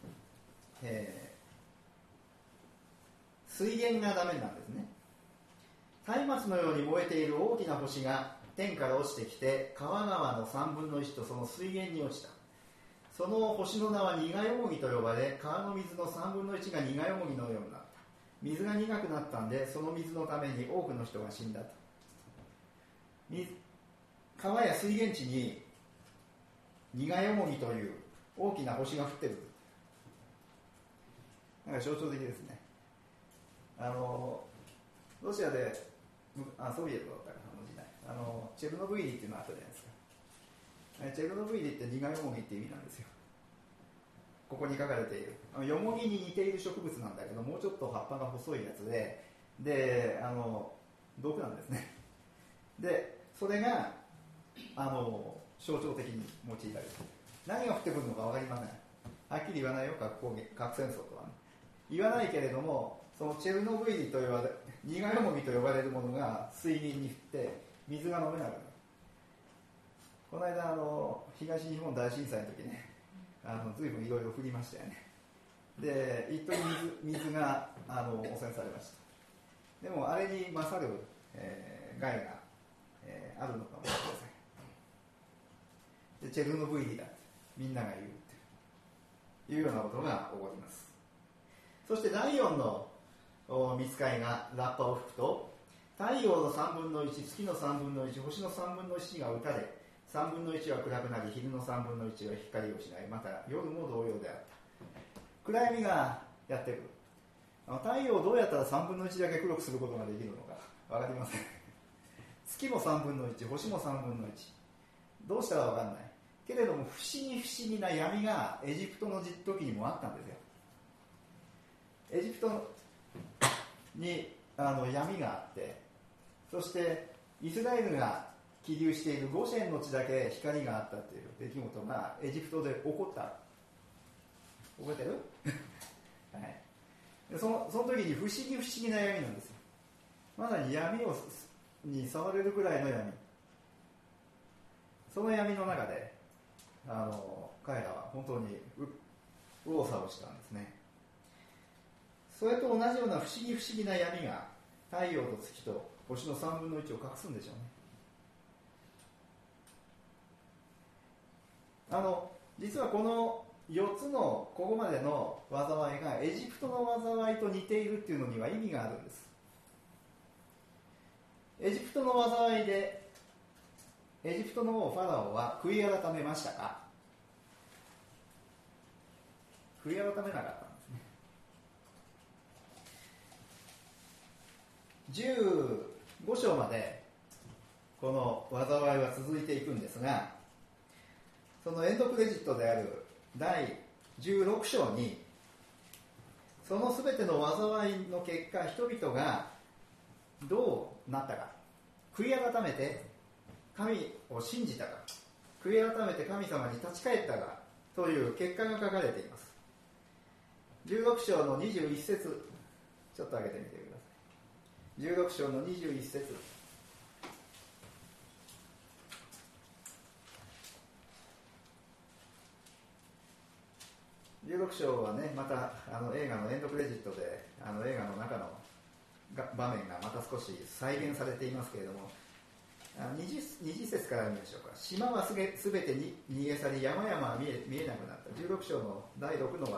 水源がダメなんですね。松明のように燃えている大きな星が天から落ちてきて川川の3分の1とその水源に落ちた。その星の名は苦よもぎと呼ばれ、川の水の3分の1が苦よもぎのようになった。水が苦くなったんで、その水のために多くの人が死んだと。川や水源地に苦よもぎという大きな星が降ってる。なんか象徴的ですね。ロシアでソビエトだったかな、時代チェルノブイリっていうのがあったじゃないですか。チェルノブイリって苦よもぎって意味なんですよ。ここに書かれているよもぎに似ている植物なんだけど、もうちょっと葉っぱが細いやつで毒なんですね。でそれが象徴的に用いられている。何が降ってくるのか分かりません。はっきり言わないよ、核戦争とは、ね、言わないけれども、そのチェルノブイリと呼ばれ苦よもぎと呼ばれるものが水銀に降って水が飲めなくなる。この間東日本大震災の時ね、随分いろいろ降りましたよね。で一時水が汚染されました。でもあれに勝る、害が、あるのかもしれません。でチェルノブイリだってみんなが言うっていうようなことが起こります。そして第4の御使いがラッパを吹くと、太陽の3分の1、月の3分の1、星の3分の1が打たれ、3分の1は暗くなり、昼の3分の1は光を失い、また夜も同様であった。暗闇がやってくる。太陽をどうやったら3分の1だけ黒くすることができるのか分かりません。月も3分の1、星も3分の1、どうしたら分かんないけれども、不思議な闇がエジプトの時にもあったんですよ。エジプトに闇があって、そしてイスラエルが起立しているゴシェンの地だけ光があったという出来事がエジプトで起こった。覚えてる？はい、でその時に不思議な闇なんですよ。まさに闇に触れるくらいの闇。その闇の中で彼らは本当に右往左往したんですね。それと同じような不思議な闇が太陽と月と星の3分の1を隠すんでしょうね。実はこの4つのここまでの災いがエジプトの災いと似ているっていうのには意味があるんです。エジプトの災いでエジプトの王ファラオは悔い改めましたか？悔い改めなかったんですね。15章までこの災いは続いていくんですが、そのエンドクレジットである第16章にそのすべての災いの結果、人々がどうなったか、悔い改めて神を信じたか、悔い改めて神様に立ち返ったかという結果が書かれています。16章の21節、ちょっと上げてみてください。16章の21節。16章はね、また映画のエンドクレジットで映画の中の場面がまた少し再現されていますけれども、20節から見ましょうか。島はすべてに逃げ去り、山々は見えなくなった。16章の第6の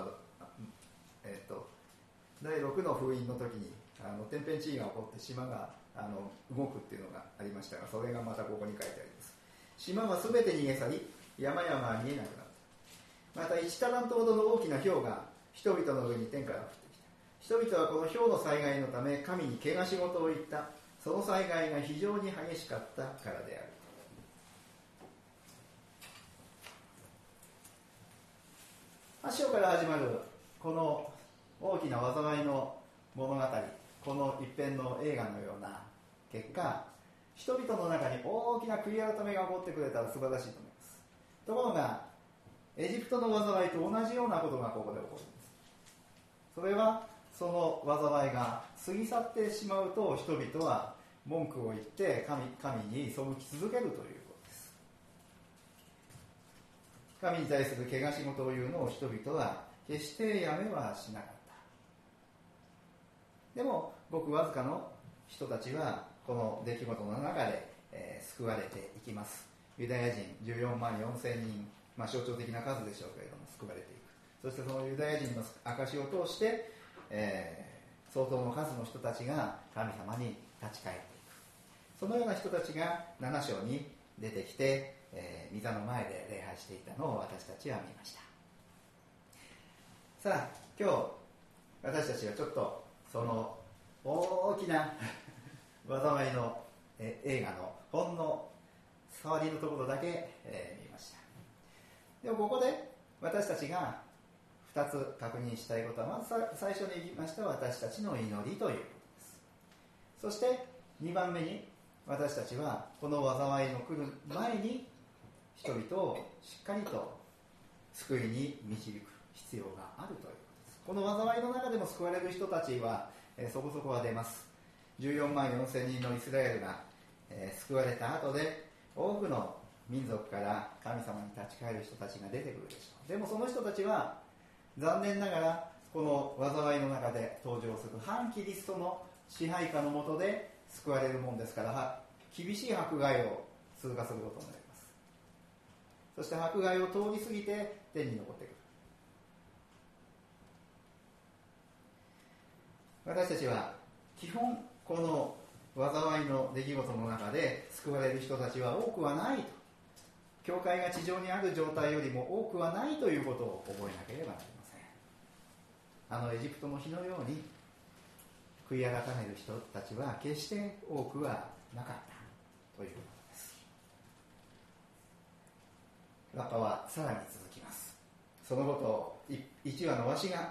封印の時に天変地異が起こって島が動くっていうのがありましたが、それがまたここに書いてあります。島はすべて逃げ去り、山々は見えなくなった。また1タラントほどの大きな氷が人々の上に天から降ってきた。人々はこの氷の災害のため神に怪我し事を言った。その災害が非常に激しかったからである。8章から始まるこの大きな災いの物語、この一編の映画のような結果、人々の中に大きな悔い改めが起こってくれたら素晴らしいと思います。ところがエジプトの災いと同じようなことがここで起こるんです。それはその災いが過ぎ去ってしまうと、人々は文句を言って神に背き続けるということです。 神に対する汚し事を言うのを人々は決してやめはしなかった。でもごくわずかの人たちはこの出来事の中で、救われていきます。ユダヤ人14万4千人、象徴的な数でしょうけれども救われていく。そしてそのユダヤ人の証を通して、相当の数の人たちが神様に立ち返っていく。そのような人たちが7章に出てきて、御座の前で礼拝していたのを私たちは見ました。さあ今日私たちはちょっとその大きな災いの映画のほんの触りのところだけ、見ました。でもここで私たちが2つ確認したいことは、まず最初に言いました私たちの祈りということです。そして2番目に私たちはこの災いの来る前に人々をしっかりと救いに導く必要があるということです。この災いの中でも救われる人たちは、そこそこは出ます。14万4千人のイスラエルが、救われた後で多くの民族から神様に立ち返る人たちが出てくるでしょう。でもその人たちは残念ながらこの災いの中で登場する反キリストの支配下の下で救われるもんですから、厳しい迫害を通過することになります。そして迫害を通り過ぎて天に残ってくる。私たちは基本この災いの出来事の中で救われる人たちは多くはないと、教会が地上にある状態よりも多くはないということを覚えなければなりません。エジプトの日のように悔い改める人たちは決して多くはなかったということです。ラッパはさらに続きます。そのことを1羽のワシが、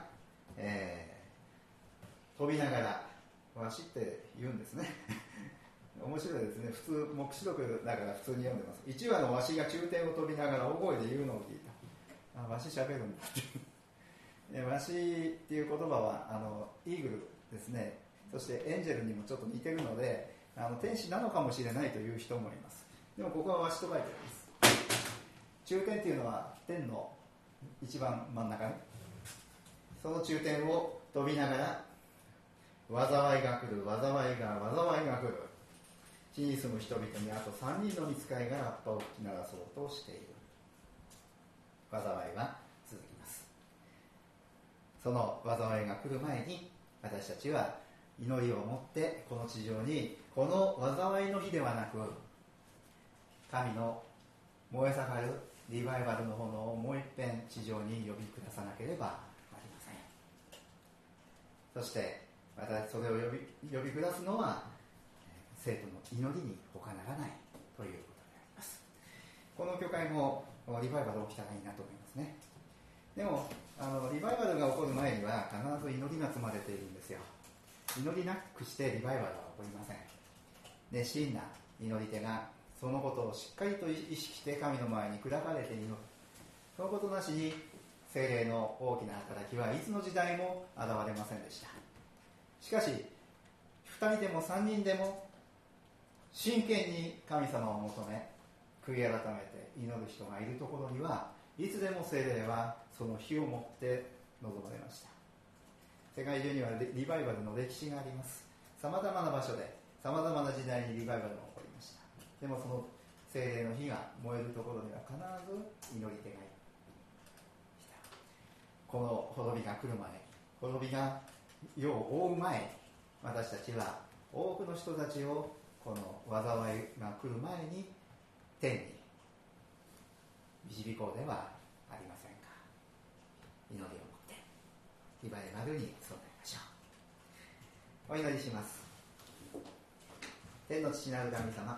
飛びながら、ワシって言うんですね面白いですね。普通黙示録だから普通に読んでます。1羽のワシが中天を飛びながら大声で言うのを聞いた。ワシ喋るんだってワシっていう言葉はイーグルですね。そしてエンジェルにもちょっと似てるので天使なのかもしれないという人もいます。でもここはワシと書いてあります。中天っていうのは天の一番真ん中ね。その中天を飛びながら災いが来る、災いが来る。地に住む人々にあと3人の御使いがラッパを吹き鳴らそうとしている。災いは続きます。その災いが来る前に私たちは祈りを持ってこの地上にこの災いの日ではなく神の燃え盛るリバイバルの炎をもう一遍地上に呼び下さなければなりません。そしてまたそれを呼び下すのは生徒の祈りに他ならないということであります。この教会もリバイバル起きたらいいなと思いますね。でもリバイバルが起こる前には必ず祈りが積まれているんですよ。祈りなくしてリバイバルは起こりません。熱心な祈り手がそのことをしっかりと意識して神の前に砕かれて祈る。そのことなしに聖霊の大きな働きはいつの時代も現れませんでした。しかし2人でも3人でも真剣に神様を求め悔い改めて祈る人がいるところにはいつでも聖霊はその火を持って臨まれました。世界中にはリバイバルの歴史があります。さまざまな場所でさまざまな時代にリバイバルが起こりました。でもその聖霊の火が燃えるところには必ず祈り手がいた。この滅びが来る前、滅びが世を覆う前、私たちは多くの人たちをこの災いが来る前に天に導こうではありませんか。祈りを持ってリバイバルに備えましょう。お祈りします。天の父なる神様、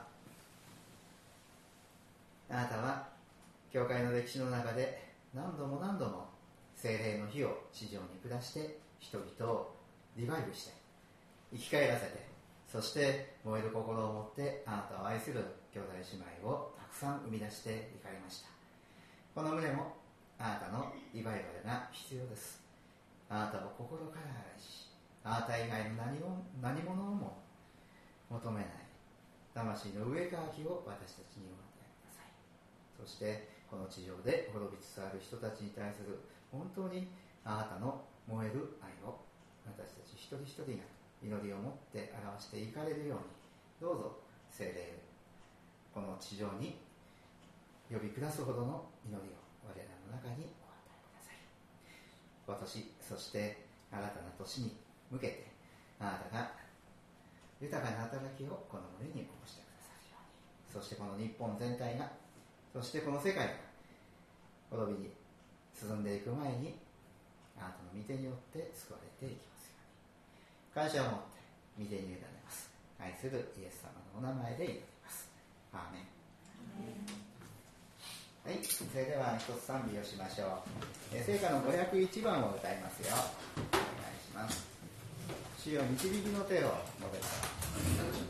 あなたは教会の歴史の中で何度も何度も聖霊の火を地上に下して人々をリバイブして生き返らせて、そして燃える心を持ってあなたを愛する兄弟姉妹をたくさん生み出していかれました。この胸もあなたのリバイバルが必要です。あなたを心から愛し、あなた以外の何者をも求めない魂の上かきを私たちにお与えください。そしてこの地上で滅びつつある人たちに対する本当にあなたの燃える愛を私たち一人一人が祈りを持って表していかれるように、どうぞ聖霊、この地上に呼び下すほどの祈りを我らの中にお与えください。今年、そして新たな年に向けて、あなたが豊かな働きをこの群れに起こしてくださるように、そしてこの日本全体が、そしてこの世界が滅びに進んでいく前に、あなたの御手によって救われていきますように、感謝を持って御手に委ねます。愛するイエス様のお名前で祈ります。アーメン。はい、それでは一つ賛美をしましょう。聖歌の501番を歌いますよ。お願いします。主よ導きの手を述べた。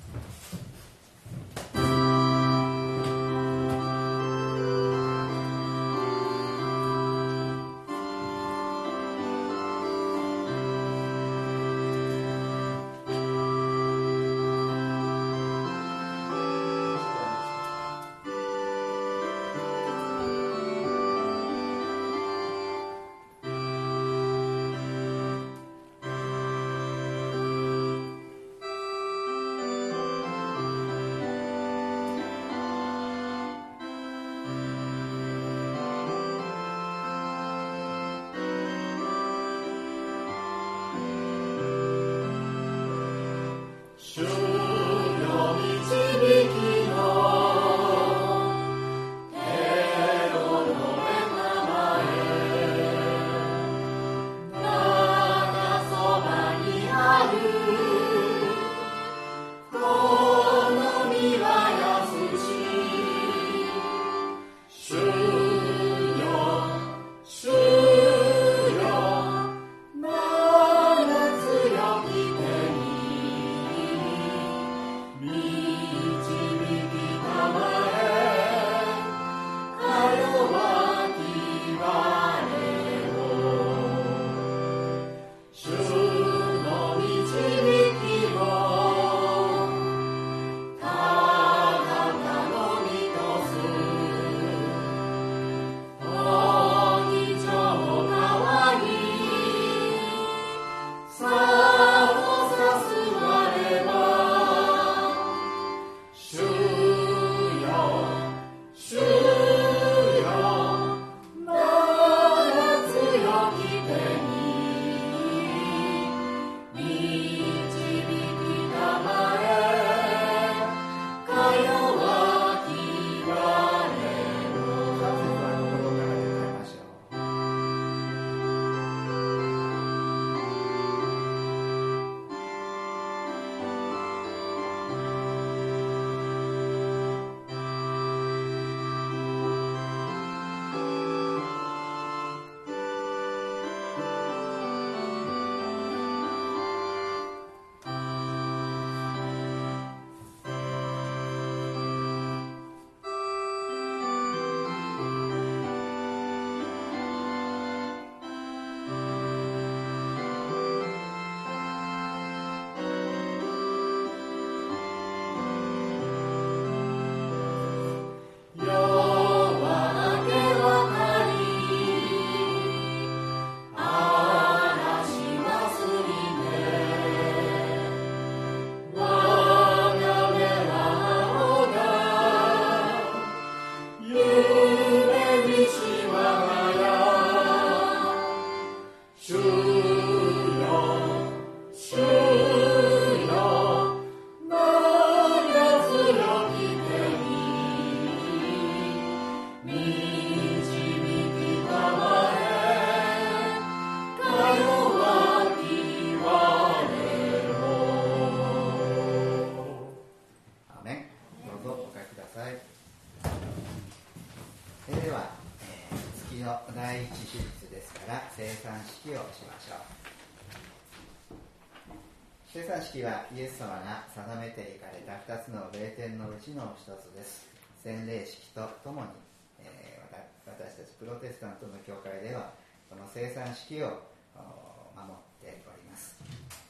生産式はイエス様が定めていかれた2つの霊典のうちの一つです。洗礼式とともに、私たちプロテスタントの教会ではこの生産式を守っております。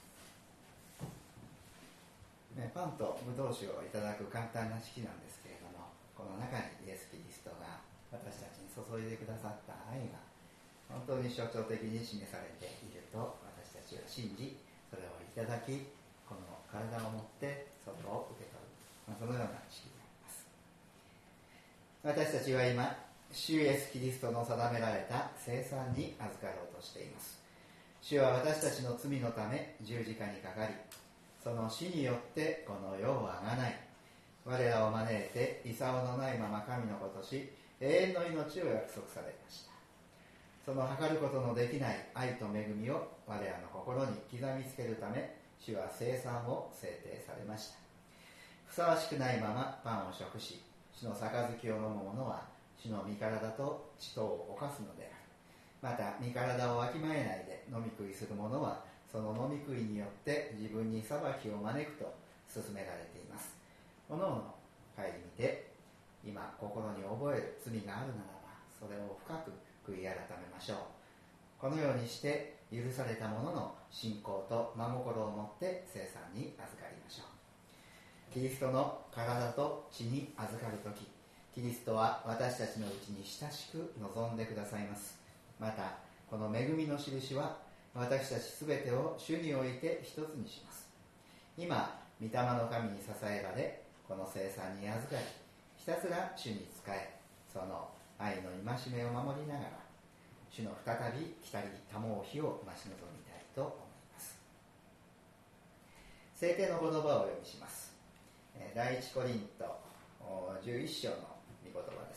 パンとブドウ酒をいただく簡単な式なんですけれども、この中にイエス・キリストが私たちに注いでくださった愛が本当に象徴的に示されていると私たちは信じ、それをいただき、この体を持ってそれを受け取る、そのような式であります。私たちは今、主イエスキリストの定められた聖餐に預かろうとしています。主は私たちの罪のため十字架にかかり、その死によってこの世をあがない、我らを招いて遺産のないまま神の子とし、永遠の命を約束されました。その計ることのできない愛と恵みを我らの心に刻みつけるため、主は聖餐を制定されました。ふさわしくないままパンを食し、主の杯を飲む者は主の身体と血とを犯すのである。また身体をわきまえないで飲み食いする者は、その飲み食いによって自分に裁きを招くと勧められています。おのおの顧みて、今心に覚える罪があるならば、それを深く悔い改めましょう。このようにして許された者の信仰と真心を持って聖餐に預かりましょう。キリストの体と血に預かるとき、キリストは私たちのうちに親しく望んでくださいます。またこの恵みの印は、私たちすべてを主において一つにします。今御霊の神に支えられ、この聖餐に預かり、ひたすら主に仕え、その愛の戒めを守りながら、主の再び来たりたもう日を待ち望みたいと思います。聖典の言葉をお読みします。第一コリント11章の御言葉です。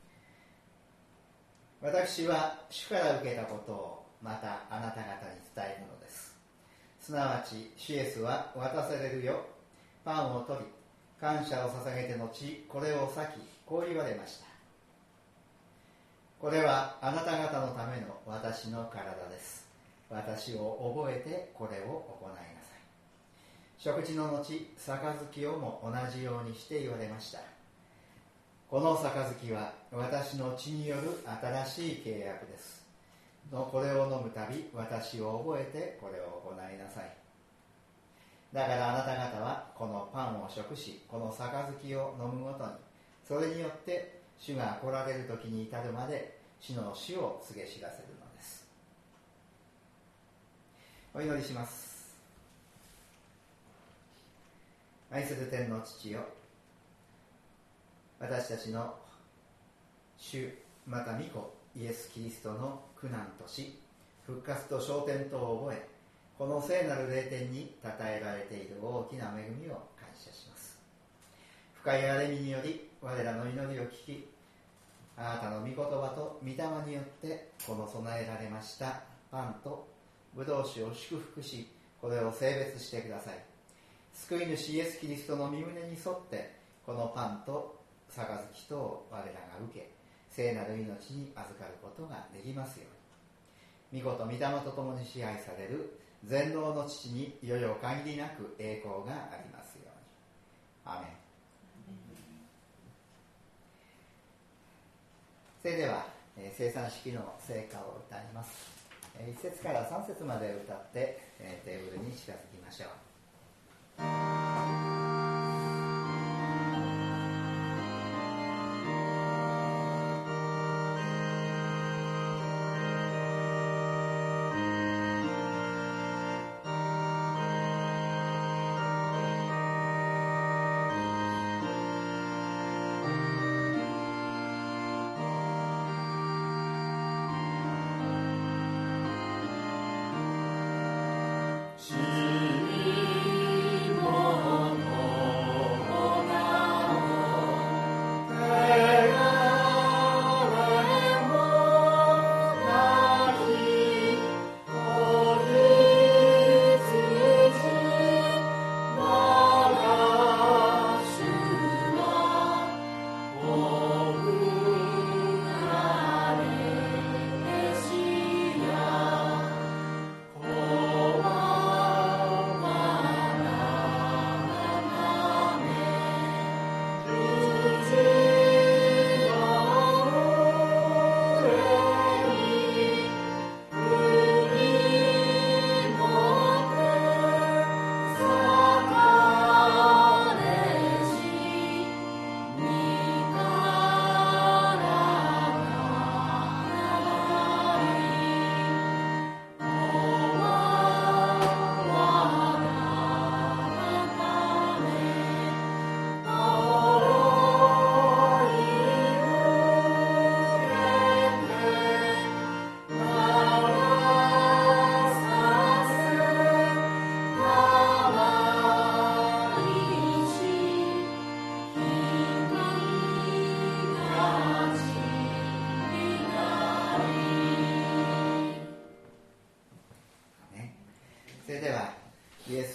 私は主から受けたことをまたあなた方に伝えるのです。すなわち主イエスは渡されるよ、パンを取り感謝を捧げて後、これを裂き、こう言われました。これはあなた方のための私の体です。私を覚えてこれを行いなさい。食事の後、杯をも同じようにして言われました。この杯は私の血による新しい契約です。これを飲むたび、私を覚えてこれを行いなさい。だからあなた方はこのパンを食し、この杯を飲むごとに、それによって主が来られる時に至るまで主の死を告げ知らせるのです。お祈りします。愛する天の父よ、私たちの主また御子イエス・キリストの苦難と死、復活と昇天とを覚え、この聖なる霊典に称えられている大きな恵みを感謝します。深い憐れみにより我らの祈りを聞き、あなたの御言葉と御霊によってこの備えられましたパンとブドウ酒を祝福し、これを聖別してください。救い主イエス・キリストの御胸に沿ってこのパンと杯とを我らが受け、聖なる命に預かることができますように。御子と御霊と共に支配される全能の父にいよいよ限りなく栄光がありますように。アーメン。それでは聖餐式の聖歌を歌います。1節から3節まで歌ってテーブルに近づきましょう。 君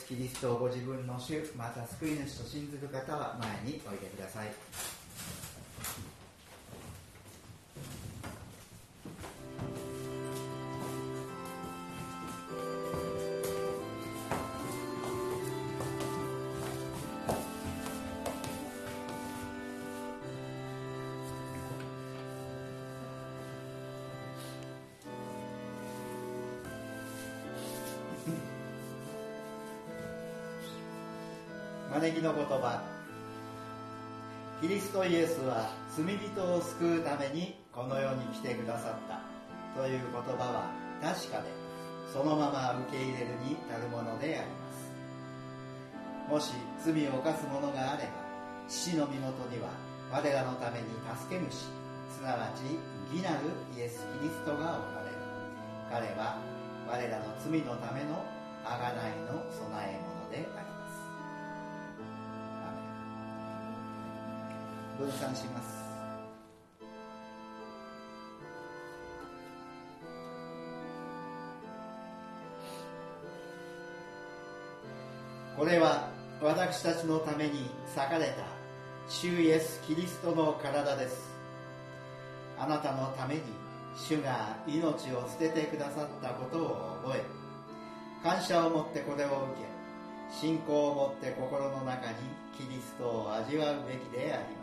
ス・キリストをご自分の主また救い主と信ずる方は前においでください。招きの言葉。キリストイエスは罪人を救うためにこの世に来てくださったという言葉は確かで、そのまま受け入れるに足るものであります。もし罪を犯す者があれば、父の身元には我らのために助け主、すなわち義なるイエス・キリストがおられる。彼は我らの罪のための贖いの備え物であります。分散します。これは私たちのために裂かれた主イエス・キリストの体です。あなたのために主が命を捨ててくださったことを覚え、感謝を持ってこれを受け、信仰を持って心の中にキリストを味わうべきであります。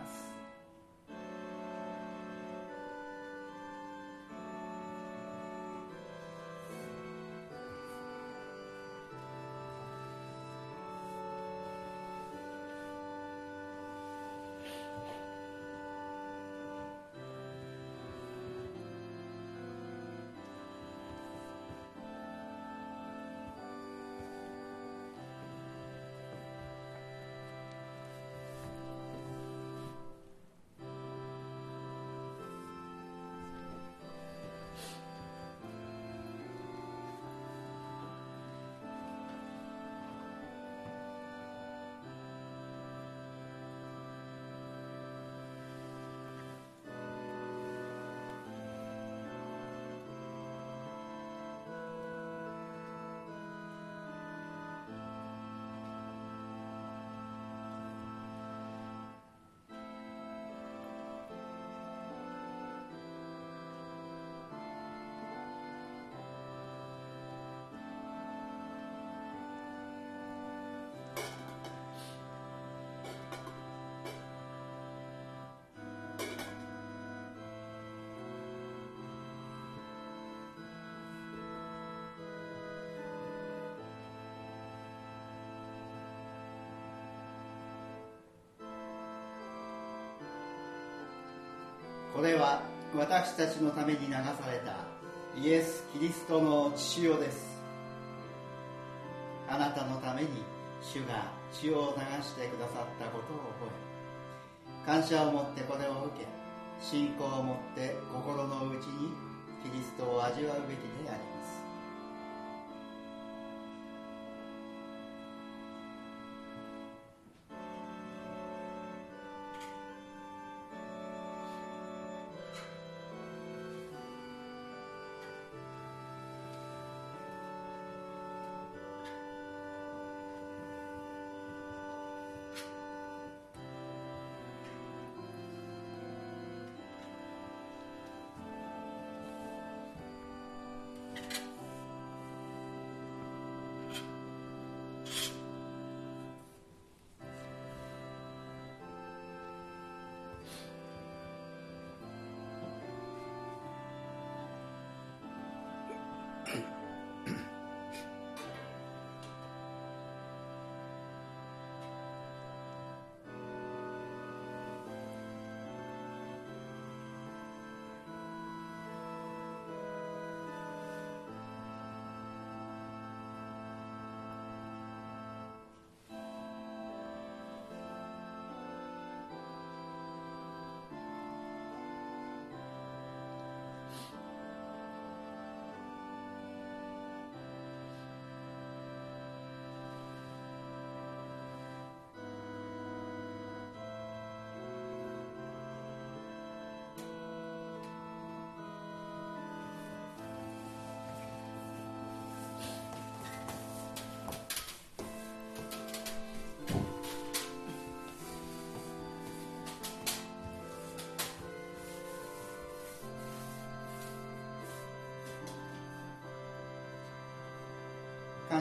これは私たちのために流されたイエス・キリストの血潮です。あなたのために主が血を流してくださったことを覚え、感謝を持ってこれを受け、信仰を持って心の内にキリストを味わうべきであります。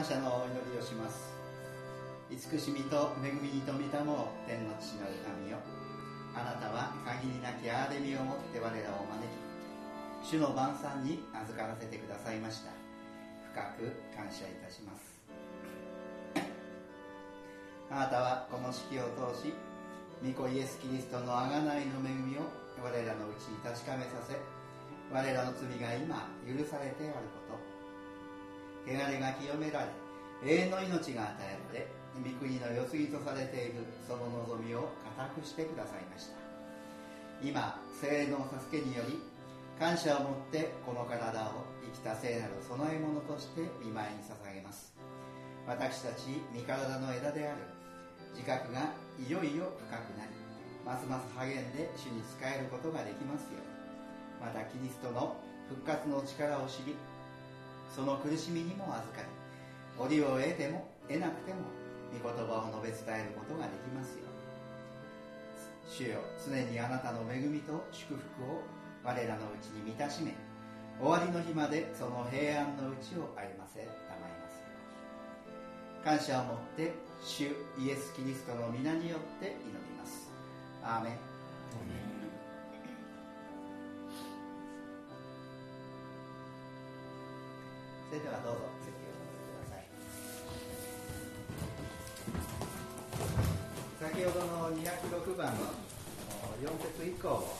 謝のお祈りをします。慈しみと恵みに富みたもう天の父なる神よ、あなたは限りなき憐れみをもって我らを招き、主の晩餐に預からせてくださいました。深く感謝いたします。あなたはこの式を通し、御子イエス・キリストの贖いの恵みを我らのうちに確かめさせ、我らの罪が今許されてあること、汚れが清められ永遠の命が与えられ、御国の世継ぎとされているその望みを固くしてくださいました。今聖霊の助けにより感謝を持ってこの体を生きた聖なる供え物として御前に捧げます。私たち御体の枝である自覚がいよいよ深くなり、ますます励んで主に仕えることができますよう、またキリストの復活の力を知り、その苦しみにも預かり、折を得ても得なくても御言葉を述べ伝えることができますよう、主よ、常にあなたの恵みと祝福を我らのうちに満たしめ、終わりの日までその平安のうちを歩ませたまえますように、感謝をもって主イエス・キリストの皆によって祈ります。アーメン。それではどうぞ席をお立てください。先ほどの206番の4節以降を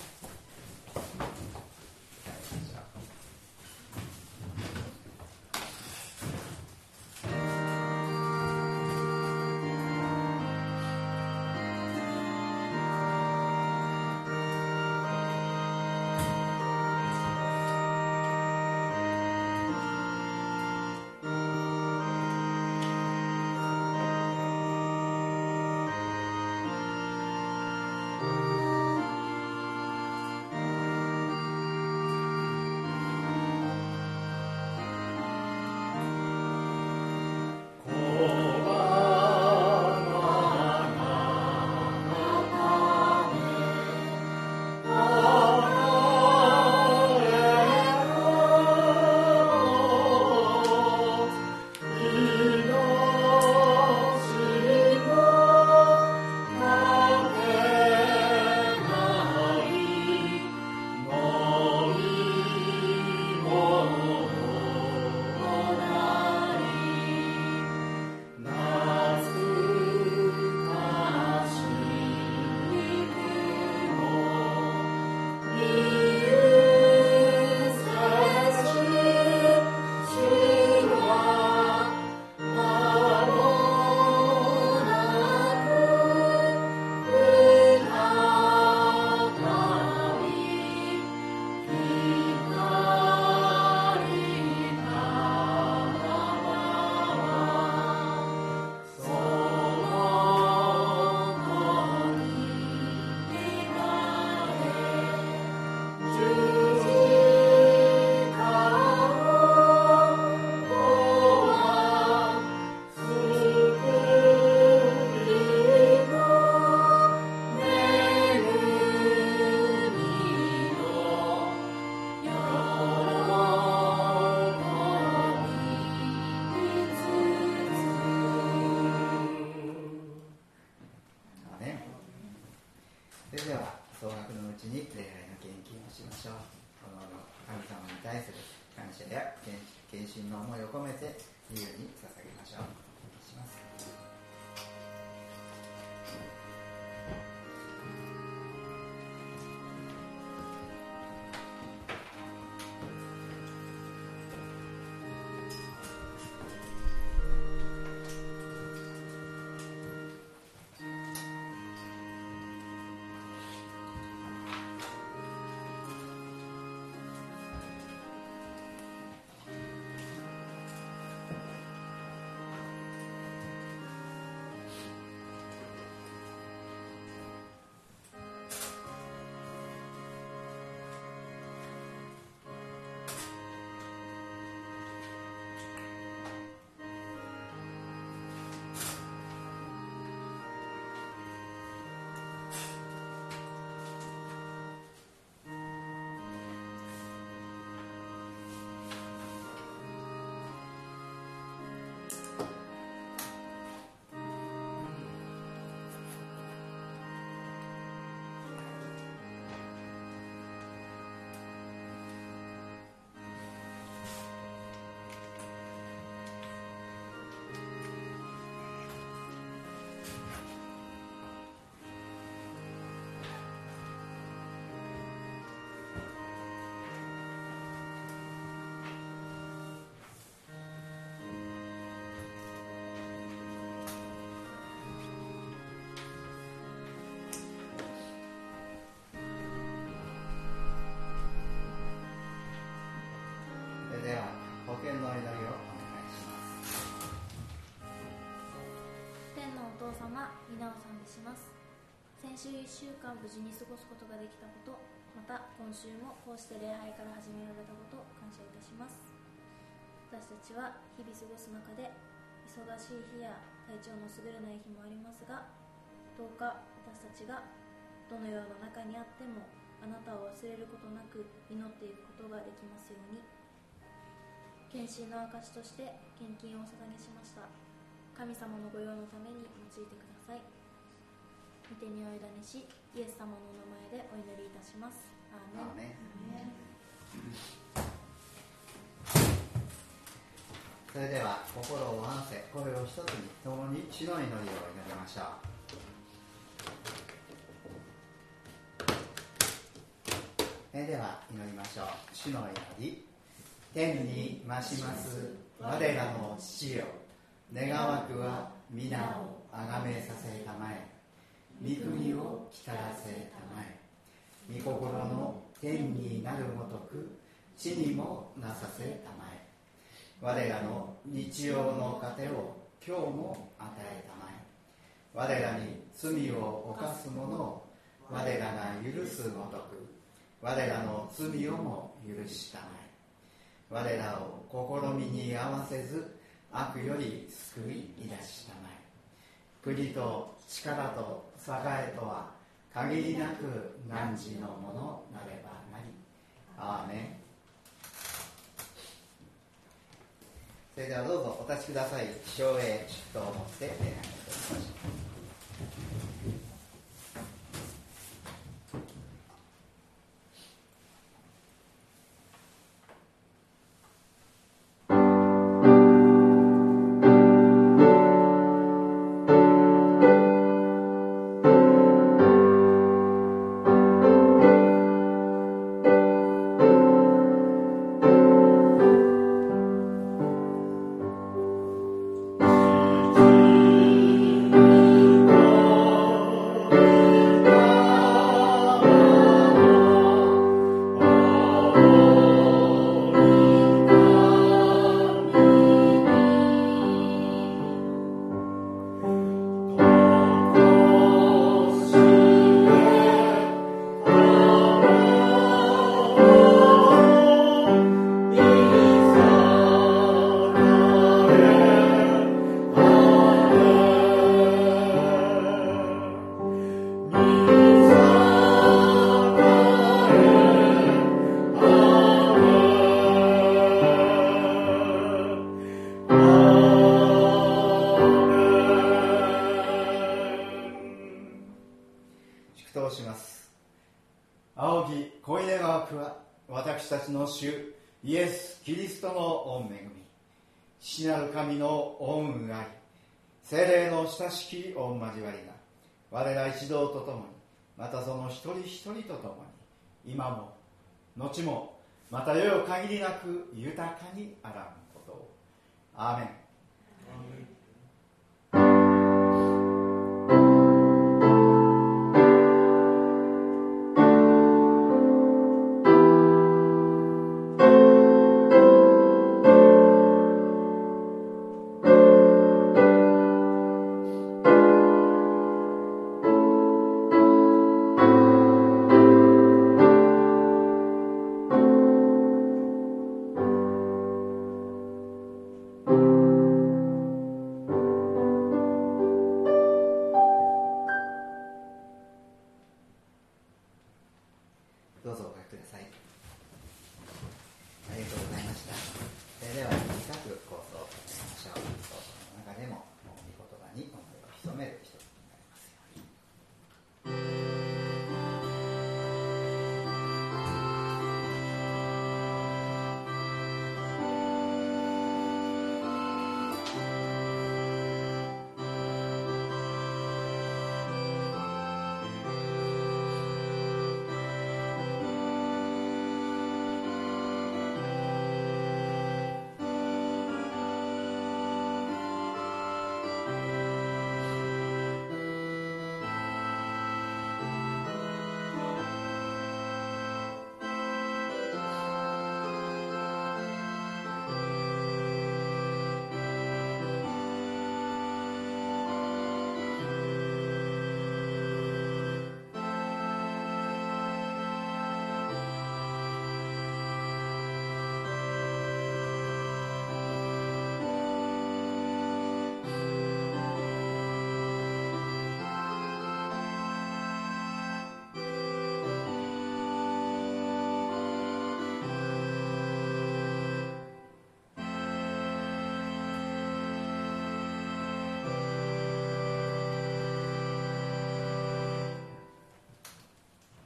父様皆を賛美します。先週1週間無事に過ごすことができたこと、また今週もこうして礼拝から始められたことを感謝いたします。私たちは日々過ごす中で忙しい日や体調の優れない日もありますが、どうか私たちがどのような中にあってもあなたを忘れることなく祈っていくことができますように。献身の証として献金をお捧げしました。神様の御用のために用いてください。御手にお委ねし、イエス様のお名前でお祈りいたします。アーメン。 それでは心を合わせ、声を一つに共に主の祈りを祈りましょう。では祈りましょう。主の祈り。天に増します我らの父よ、願わくは皆をあがめさせたまえ、御国を来たらせたまえ、御心の天になるごとく地にもなさせたまえ。我らの日曜の糧を今日も与えたまえ。我らに罪を犯す者を我らが許すごとく我らの罪をも許したまえ。我らを試みに合わせず悪より救い出したまえ。国と力と栄とは限りなく汝のものなればなり。アーメン。それではどうぞお立ちください。唱詠祝祷をもって礼拝をいたしましょう。主イエス・キリストの御恵み、父なる神の御恩愛、聖霊の親しき御交わりが我ら一同とともに、またその一人一人とともに、今も後もまた世よ限りなく豊かにあらんことを。アーメン。